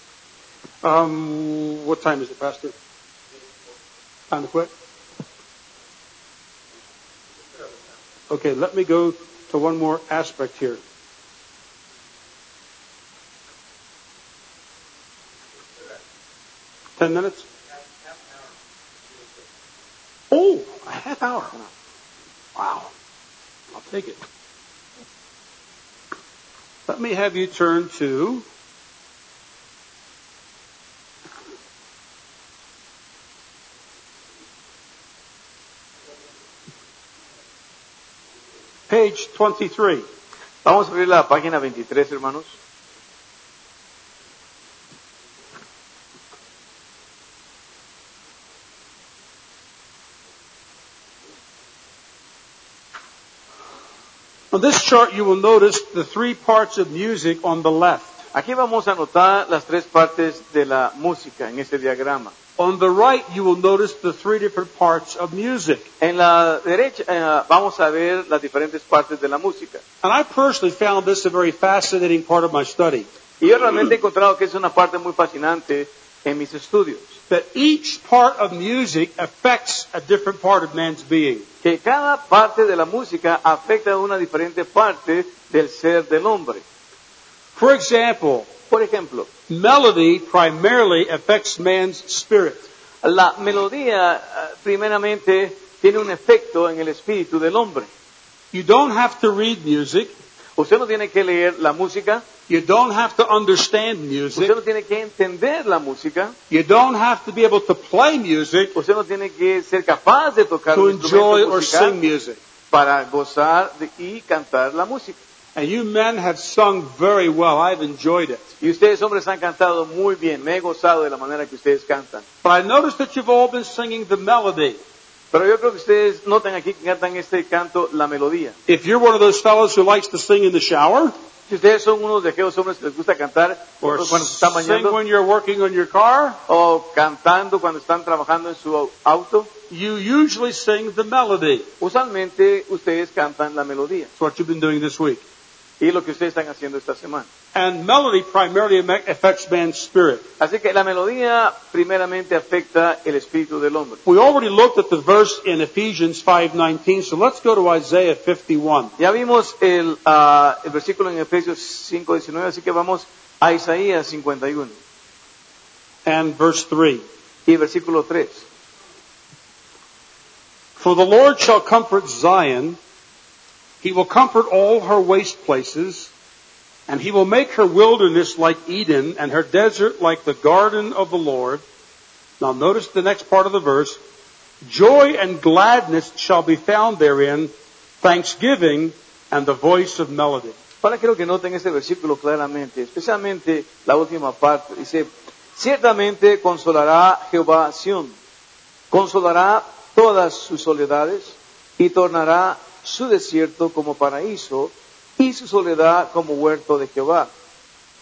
Um, what time is it, Pastor? Time to quit? Okay, let me go to one more aspect here. Ten minutes? Oh, a half hour. Wow. I'll take it. Let me have you turn to page twenty-three. Vamos a abrir la página veintitrés, hermanos. On this chart, you will notice the three parts of music on the left. Aquí vamos a anotar las tres partes de la música en este diagrama. On the right, you will notice the three different parts of music. En la derecha eh, vamos a ver las diferentes partes de la música. And I personally found this a very fascinating part of my study. Y yo realmente he encontrado que es una parte muy fascinante en mis estudios. That each part of music affects a different part of man's being. Que cada parte de la música afecta a una diferente parte del ser del hombre. For example, Por ejemplo, melody primarily affects man's spirit. la melodía eh, primeramente tiene un efecto en el espíritu del hombre. You don't have to read music. Usted no tiene que leer la música, You don't have to understand music. usted no tiene que entender la música, You don't have to be able to play music usted no tiene que ser capaz de tocar to un enjoy instrumento or sing musical music. para gozar de- y cantar la música. And you men have sung very well. I've enjoyed it. Y ustedes hombres han cantado muy bien, me he gozado de la manera que ustedes cantan. But I noticed that you've all been singing the melody. Pero yo creo que ustedes notan aquí que cantan este canto la melodía. If you're one of those fellows who likes to sing in the shower, Si ustedes son unos de aquellos hombres que les gusta cantar or cuando se están sing bañando when you're working on your car, o cantando cuando están trabajando en su auto, you usually sing the melody. usualmente ustedes cantan la melodía. That's what you've been doing this week. Y es lo que ustedes están haciendo esta semana. And melody primarily affects man's spirit. Así que la melodía primeramente afecta el espíritu del hombre. We already looked at the verse in Ephesians five nineteen, so let's go to Isaiah fifty-one. Ya vimos el, ah, el versículo en Efesios cinco diecinueve, así que vamos a Isaías cincuenta y uno And verse three. y versículo tres. For the Lord shall comfort Zion, he will comfort all her waste places, and he will make her wilderness like Eden, and her desert like the garden of the Lord. Now notice the next part of the verse. Joy and gladness shall be found therein, thanksgiving and the voice of melody. Ahora quiero que noten este versículo claramente, especialmente la última parte. Dice, ciertamente consolará Jehová a Sión, consolará todas sus soledades y tornará su desierto como paraíso y su soledad como huerto de Jehová.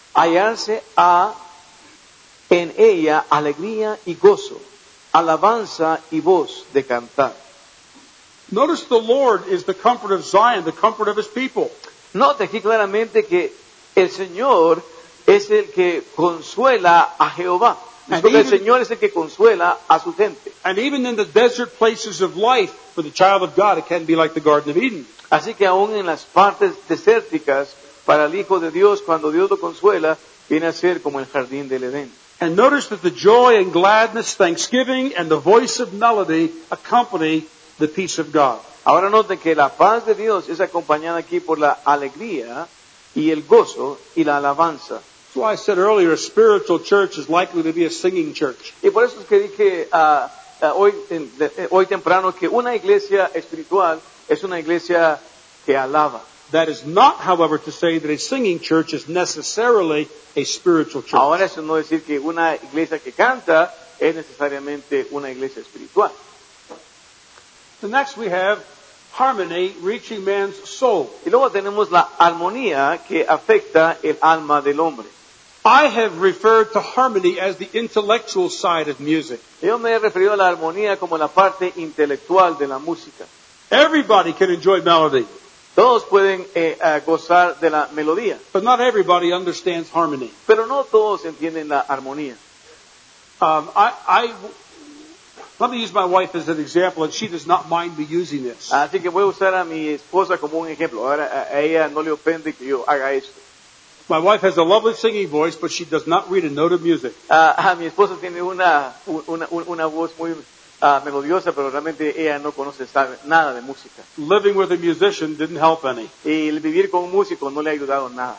hallarse a, en ella alegría y gozo, alabanza y voz de cantar. Notice the Lord is the comfort of Zion, the comfort of his people. Note aquí claramente que el Señor es el que consuela a Jehová. Disculpe, el Señor es el que consuela a su gente. And even in the desert places of life, for the child of God, it can be like the Garden of Eden. Así que aún en las partes desérticas, para el Hijo de Dios, cuando Dios lo consuela, viene a ser como el jardín del Edén. And notice that the joy and gladness, thanksgiving, and the voice of melody accompany the peace of God. Ahora noten que la paz de Dios es acompañada aquí por la alegría y el gozo y la alabanza. That's why I said earlier, a spiritual church is likely to be a singing church. Y por eso es que dije uh, uh, hoy, uh, hoy temprano que una iglesia espiritual es una iglesia que alaba. That is not, however, to say that a singing church is necessarily a spiritual church. Ahora eso no decir que una iglesia que canta es necesariamente una iglesia espiritual. The next we have harmony reaching man's soul. Y luego tenemos la armonía que afecta el alma del hombre. I have referred to harmony as the intellectual side of music. Yo me he referido a la armonía como la parte intelectual de la música. Everybody can enjoy melody, Todos pueden eh, uh, gozar de la melodía, but not everybody understands harmony. pero no todos entienden la armonía. Um, I, I, let me use my wife as an example, and she does not mind me using this. Así que voy a usar a mi esposa como un ejemplo. Ahora a ella no le ofende que yo haga esto. My wife has a lovely singing voice, but she does not read a note of music. Uh, a mi esposa tiene una, una, una voz muy uh, melodiosa, pero realmente ella no conoce sabe, nada de música. Living with a musician didn't help any. Y el vivir con un músico no le ha ayudado nada.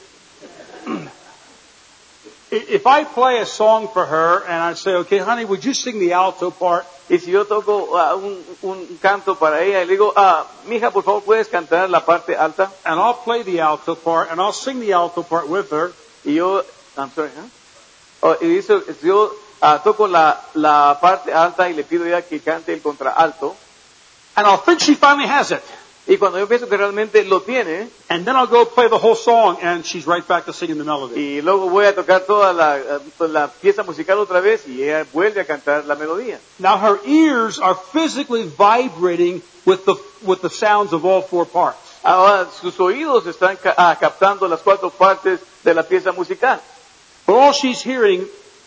If I play a song for her and I say, okay, honey, would you sing the alto part? Y si yo toco uh, un, un canto para ella y le digo, ah, mija, por favor, ¿puedes cantar la parte alta? And I'll play the alto part and I'll sing the alto part with her. Y yo, I'm sorry, huh? Oh, y dice, yo uh, toco la, la parte alta y le pido ya que cante el contraalto. And I'll think she finally has it. Y cuando yo pienso que realmente lo tiene, And then I'll go play the whole song and she's right back to singing the melody. y luego voy a tocar toda la, la pieza musical otra vez y ella vuelve a cantar la melodía. Now her ears are physically vibrating with the, with the sounds of all four parts. Ahora sus oídos están ca- ah, captando las cuatro partes de la pieza musical. But all she's hearing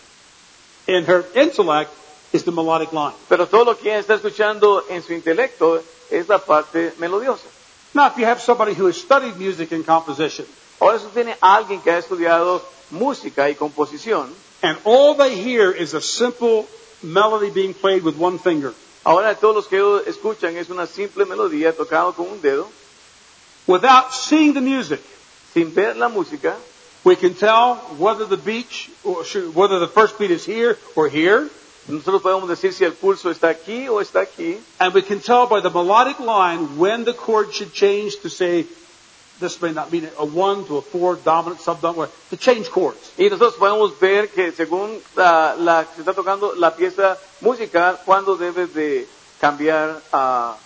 in her intellect is the melodic line. Pero todo lo que ella está escuchando en su intelecto es la parte melodiosa. Now, if you have somebody who has studied music and composition, Ahora eso tiene alguien que ha estudiado música y composición. and all they hear is a simple melody being played with one finger, Ahora todos los que ellos escuchan es una simple melodía tocada con un dedo, without seeing the music, sin ver la música, we can tell whether the beat, or should- whether the first beat is here or here, nosotros podemos decir si el pulso está aquí o está aquí. and we can tell by the melodic line when the chord should change to say, this may not mean a one to a four, dominant, subdominant, to change chords. Y nosotros podemos ver que según la, la que se está tocando la pieza musical, cuándo debe de cambiar ah,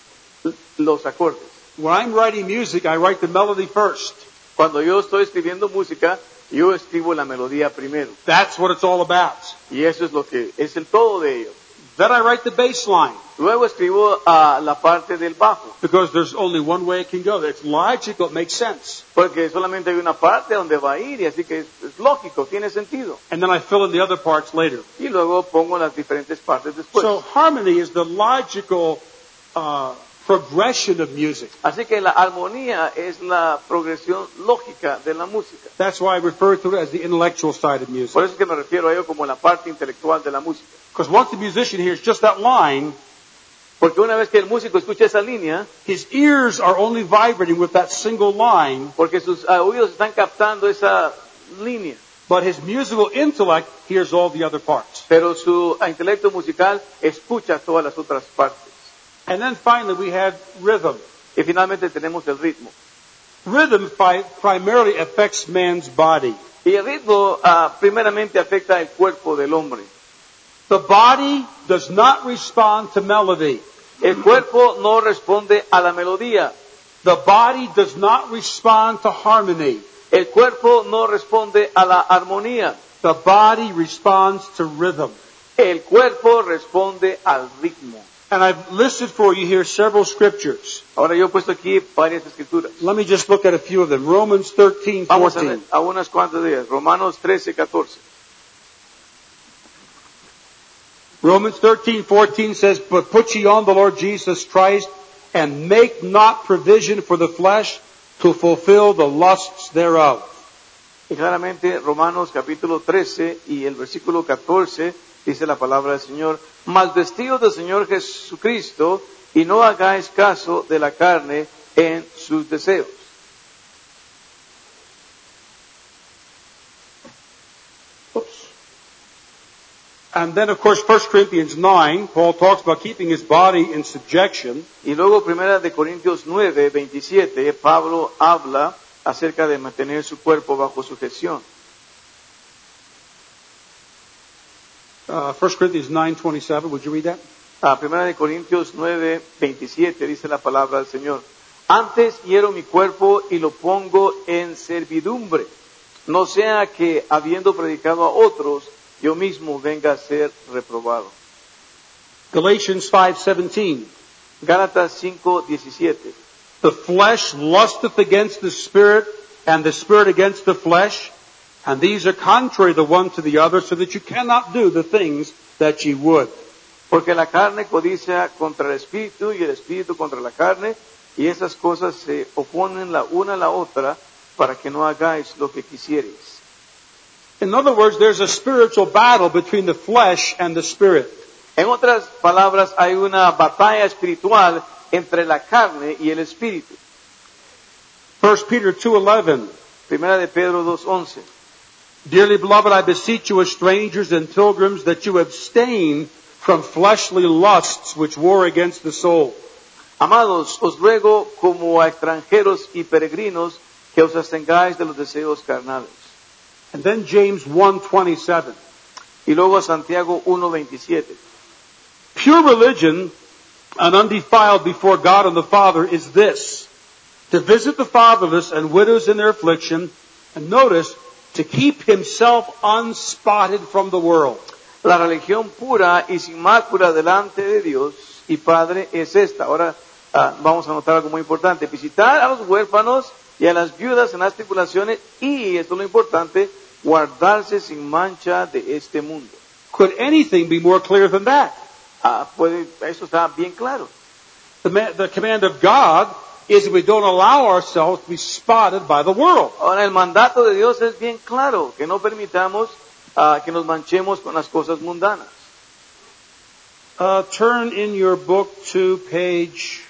los acordes. When I'm writing music, I write the melody first. Cuando yo estoy escribiendo música, yo escribo la melodía primero. That's what it's all about. Y eso es lo que es el todo de ello. Then I write the bass line, Luego escribo ah, la parte del bajo, because there's only one way it can go. It's logical, it makes sense. porque solamente hay una parte donde va a ir, y así que es, es lógico, tiene sentido. And then I fill in the other parts later. Y luego pongo las diferentes partes después. So harmony is the logical uh, progression of music. Así que la armonía es la progresión lógica de la música. That's why I refer to it as the intellectual side of music. Por eso es que me refiero a ello como la parte intelectual de la música. Because once the musician hears just that line, Porque una vez que el músico escucha esa línea, his ears are only vibrating with that single line, porque sus ah, oídos están captando esa línea, but his musical intellect hears all the other parts. pero su ah, intelecto musical escucha todas las otras partes. And then finally we have rhythm. Y finalmente tenemos el ritmo. Rhythm fi- primarily affects man's body. Y el ritmo ah, primeramente afecta el cuerpo del hombre. The body does not respond to melody. El cuerpo no responde a la melodía. The body does not respond to harmony. El cuerpo no responde a la armonía. The body responds to rhythm. El cuerpo responde al ritmo. And I've listed for you here several scriptures. Ahora yo he puesto aquí varias escrituras. Let me just look at a few of them. Romans thirteen Vamos a ver fourteen. a unas cuantas de ellas. Romanos trece, catorce. Romans thirteen fourteen says, "But put ye on the Lord Jesus Christ, and make not provision for the flesh to fulfill the lusts thereof." Y claramente Romanos capítulo trece y el versículo catorce dice la palabra del Señor: mas vestidos del Señor Jesucristo, y no hagáis caso de la carne en sus deseos. Oops. And then, of course, First Corinthians nine, Paul talks about keeping his body in subjection. Y luego Primera de Corintios nueve, veintisiete, Pablo habla acerca de mantener su cuerpo bajo sujeción. Uh, First Corinthians nine twenty-seven, would you read that? Ah, Primera de Corintios nueve, veintisiete dice la palabra del Señor: antes hiero mi cuerpo y lo pongo en servidumbre, no sea que, habiendo predicado a otros, yo mismo venga a ser reprobado. Galatians five seventeen. Gálatas cinco, diecisiete. The flesh lusteth against the spirit, and the spirit against the flesh, and these are contrary the one to the other, so that you cannot do the things that ye would. Porque la carne codicia contra el espíritu y el espíritu contra la carne, y esas cosas se oponen la una a la otra para que no hagáis lo que quisierais. In other words, there's a spiritual battle between the flesh and the spirit. En otras palabras, hay una batalla espiritual entre la carne y el espíritu. First Peter two eleven. Primera de Pedro dos, once. Dearly beloved, I beseech you as strangers and pilgrims that you abstain from fleshly lusts which war against the soul. Amados, os ruego como a extranjeros y peregrinos que os abstengáis de los deseos carnales. And then James one twenty-seven. Y luego Santiago uno, veintisiete. Pure religion and undefiled before God and the Father is this: to visit the fatherless and widows in their affliction, and notice, to keep himself unspotted from the world. La religión pura y sin mácula delante de Dios y Padre es esta. Ahora ah, vamos a notar algo muy importante: visitar a los huérfanos y a las viudas en las tribulaciones, y esto es lo importante, guardarse sin mancha de este mundo. Could anything be more clear than that? Ah, puede, eso está bien claro. The, ma- the command of God is that we don't allow ourselves to be spotted by the world. Ahora el mandato de Dios es bien claro, que no permitamos ah, que nos manchemos con las cosas mundanas. Uh, turn in your book to page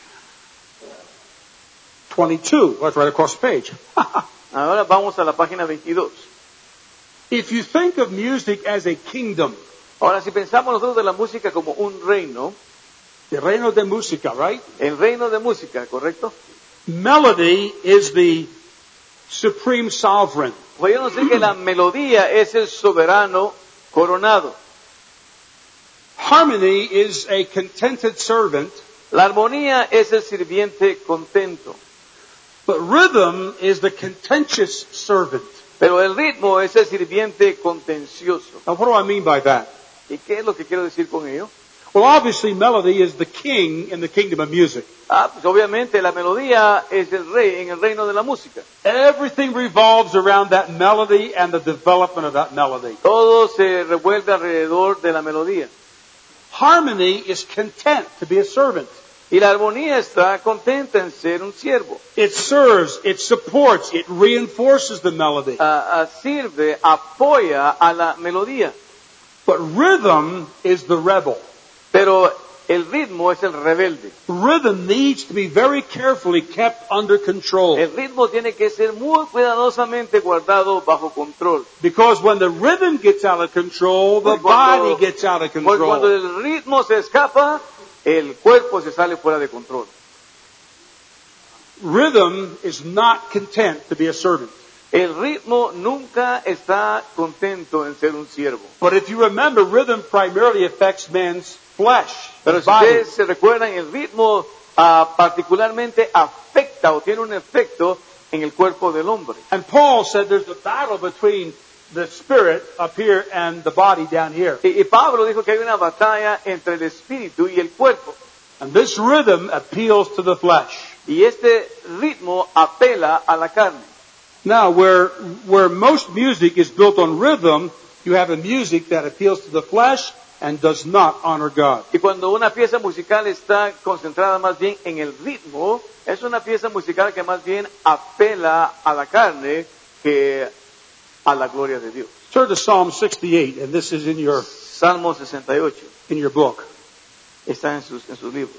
twenty-two. That's right across the page. Ahora vamos a la página veintidós. If you think of music as a kingdom, Ahora, si pensamos nosotros de la música como un reino, the reino de música, right? el reino de música, ¿correcto? Melody is the supreme sovereign. Podríamos decir que la melodía es el soberano coronado. Harmony is a contented servant, La armonía es el sirviente contento. but rhythm is the contentious servant. Pero el ritmo es el sirviente contencioso. Now, what do I mean by that? ¿Y qué es lo que quiero decir con ello? Well, obviously, melody is the king in the kingdom of music. Ah, pues obviamente la melodía es el rey en el reino de la música. Everything revolves around that melody and the development of that melody. Todo se revuelve alrededor de la melodía. Harmony is content to be a servant. Y la armonía está contenta en ser un siervo. It serves, it supports, it reinforces the melody. Ah, ah, sirve, apoya a la melodía. But rhythm is the rebel. Pero el ritmo es el rebelde. Rhythm needs to be very carefully kept under control. El ritmo tiene que ser muy cuidadosamente guardado bajo control. Because when the rhythm gets out of control, the Porque cuando- body gets out of Porque cuando control. el ritmo se escapa, el cuerpo se sale fuera de control. Rhythm is not content to be a servant. El ritmo nunca está contento en ser un siervo. But if you remember, rhythm primarily affects man's flesh, Pero his si body. ustedes se recuerdan, el ritmo ah, particularmente afecta afecta o tiene un efecto en el cuerpo del hombre. And Paul said there's a battle between the spirit up here and the body down here. Y, y Pablo dijo que hay una batalla entre el espíritu y el cuerpo. And this rhythm appeals to the flesh. Y este ritmo apela a la carne. Now, where, where most music is built on rhythm, you have a music that appeals to the flesh and does not honor God. Y cuando una pieza musical está concentrada más bien en el ritmo, es una pieza musical que más bien apela a la carne que a la gloria de Dios. Turn to Psalm sixty-eight, and this is in your, Salmo sesenta y ocho in your book. está en sus, en sus libros.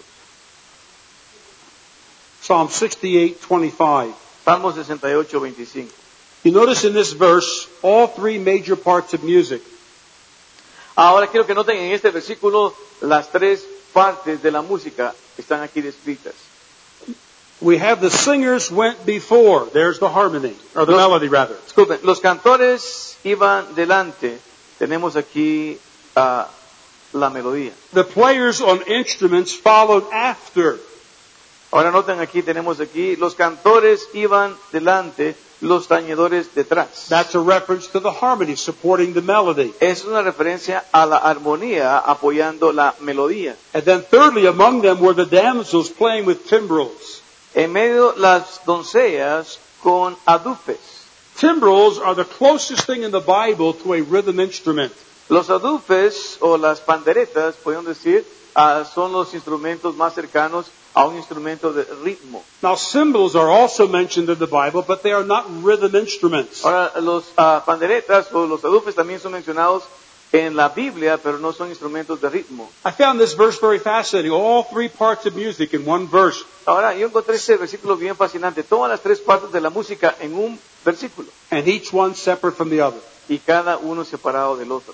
Psalm sixty-eight, twenty-five. Salmo sesenta y ocho, veinticinco. You notice in this verse all three major parts of music. Ahora quiero que noten en este versículo las tres partes de la música están aquí descritas. We have the singers went before. There's the harmony, or the Los- melody rather. Disculpen, los cantores iban delante. Tenemos aquí ah, la melodía. The players on instruments followed after. Ahora noten aquí, tenemos aquí, los cantores iban delante, los tañedores detrás. That's a reference to the harmony supporting the melody. Es una referencia a la armonía apoyando la melodía. And then thirdly, among them were the damsels playing with timbrels. En medio las doncellas con adufes. Timbrels are the closest thing in the Bible to a rhythm instrument. Los adufes o las panderetas, podemos decir, ah, son los instrumentos más cercanos a un instrumento de ritmo. Now, cymbals are also mentioned in the Bible, but they are not rhythm instruments. Ahora, los ah, panderetas o los adufes también son mencionados en la Biblia, pero no son instrumentos de ritmo. I found this verse very fascinating. All three parts of music in one verse. Ahora, yo encontré este versículo bien fascinante. Todas las tres partes de la música en un versículo. And each one separate from the other. Y cada uno separado del otro.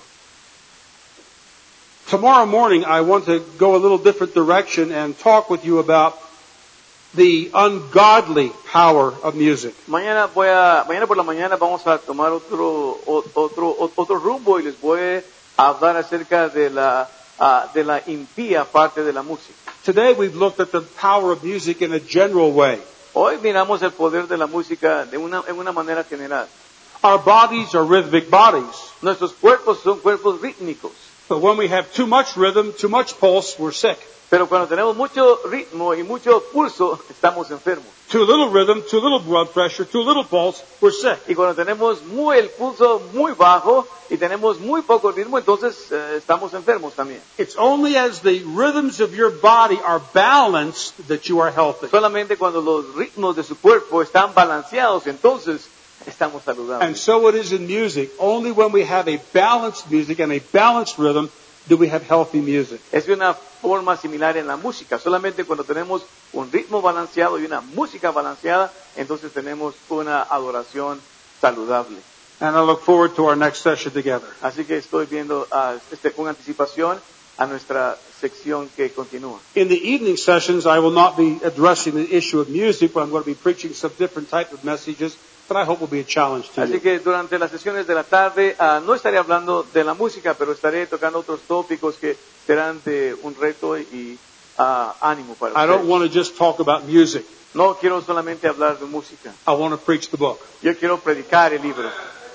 Tomorrow morning, I want to go a little different direction and talk with you about the ungodly power of music. Mañana voy a, mañana por la mañana vamos a tomar otro, o- otro, o- otro rumbo y les voy a hablar acerca de la, ah, de la impía parte de la música. Today, we've looked at the power of music in a general way. Hoy miramos el poder de la música de una, en una manera general. Our bodies are rhythmic bodies. Nuestros cuerpos son cuerpos rítmicos. But when we have too much rhythm, too much pulse, we're sick. Pero cuando tenemos mucho ritmo y mucho pulso, estamos enfermos. Too little rhythm, too little blood pressure, too little pulse, we're sick. Y cuando tenemos muy el pulso muy bajo y tenemos muy poco ritmo, entonces eh, estamos enfermos también. It's only as the rhythms of your body are balanced that you are healthy. Solamente cuando los ritmos de su cuerpo están balanceados, entonces estamos And saludables. so it is in music. Only when we have a balanced music and a balanced rhythm do we have healthy music. Es de una forma similar en la música. Solamente cuando tenemos un ritmo balanceado y una música balanceada, entonces tenemos una adoración saludable. And I look forward to our next session together. Así que estoy viendo ah, este, con anticipación a nuestra sección que continúa. In the evening sessions, I will not be addressing the issue of music, but I'm going to be preaching some different type of messages that I hope will be a challenge to Así you. que durante las sesiones de la tarde ah, no estaré hablando de la música, pero estaré tocando otros tópicos que serán de un reto y ah, ánimo para I don't ustedes. want to just talk about music. No quiero solamente hablar de música. I want to preach the book. Yo quiero predicar el libro.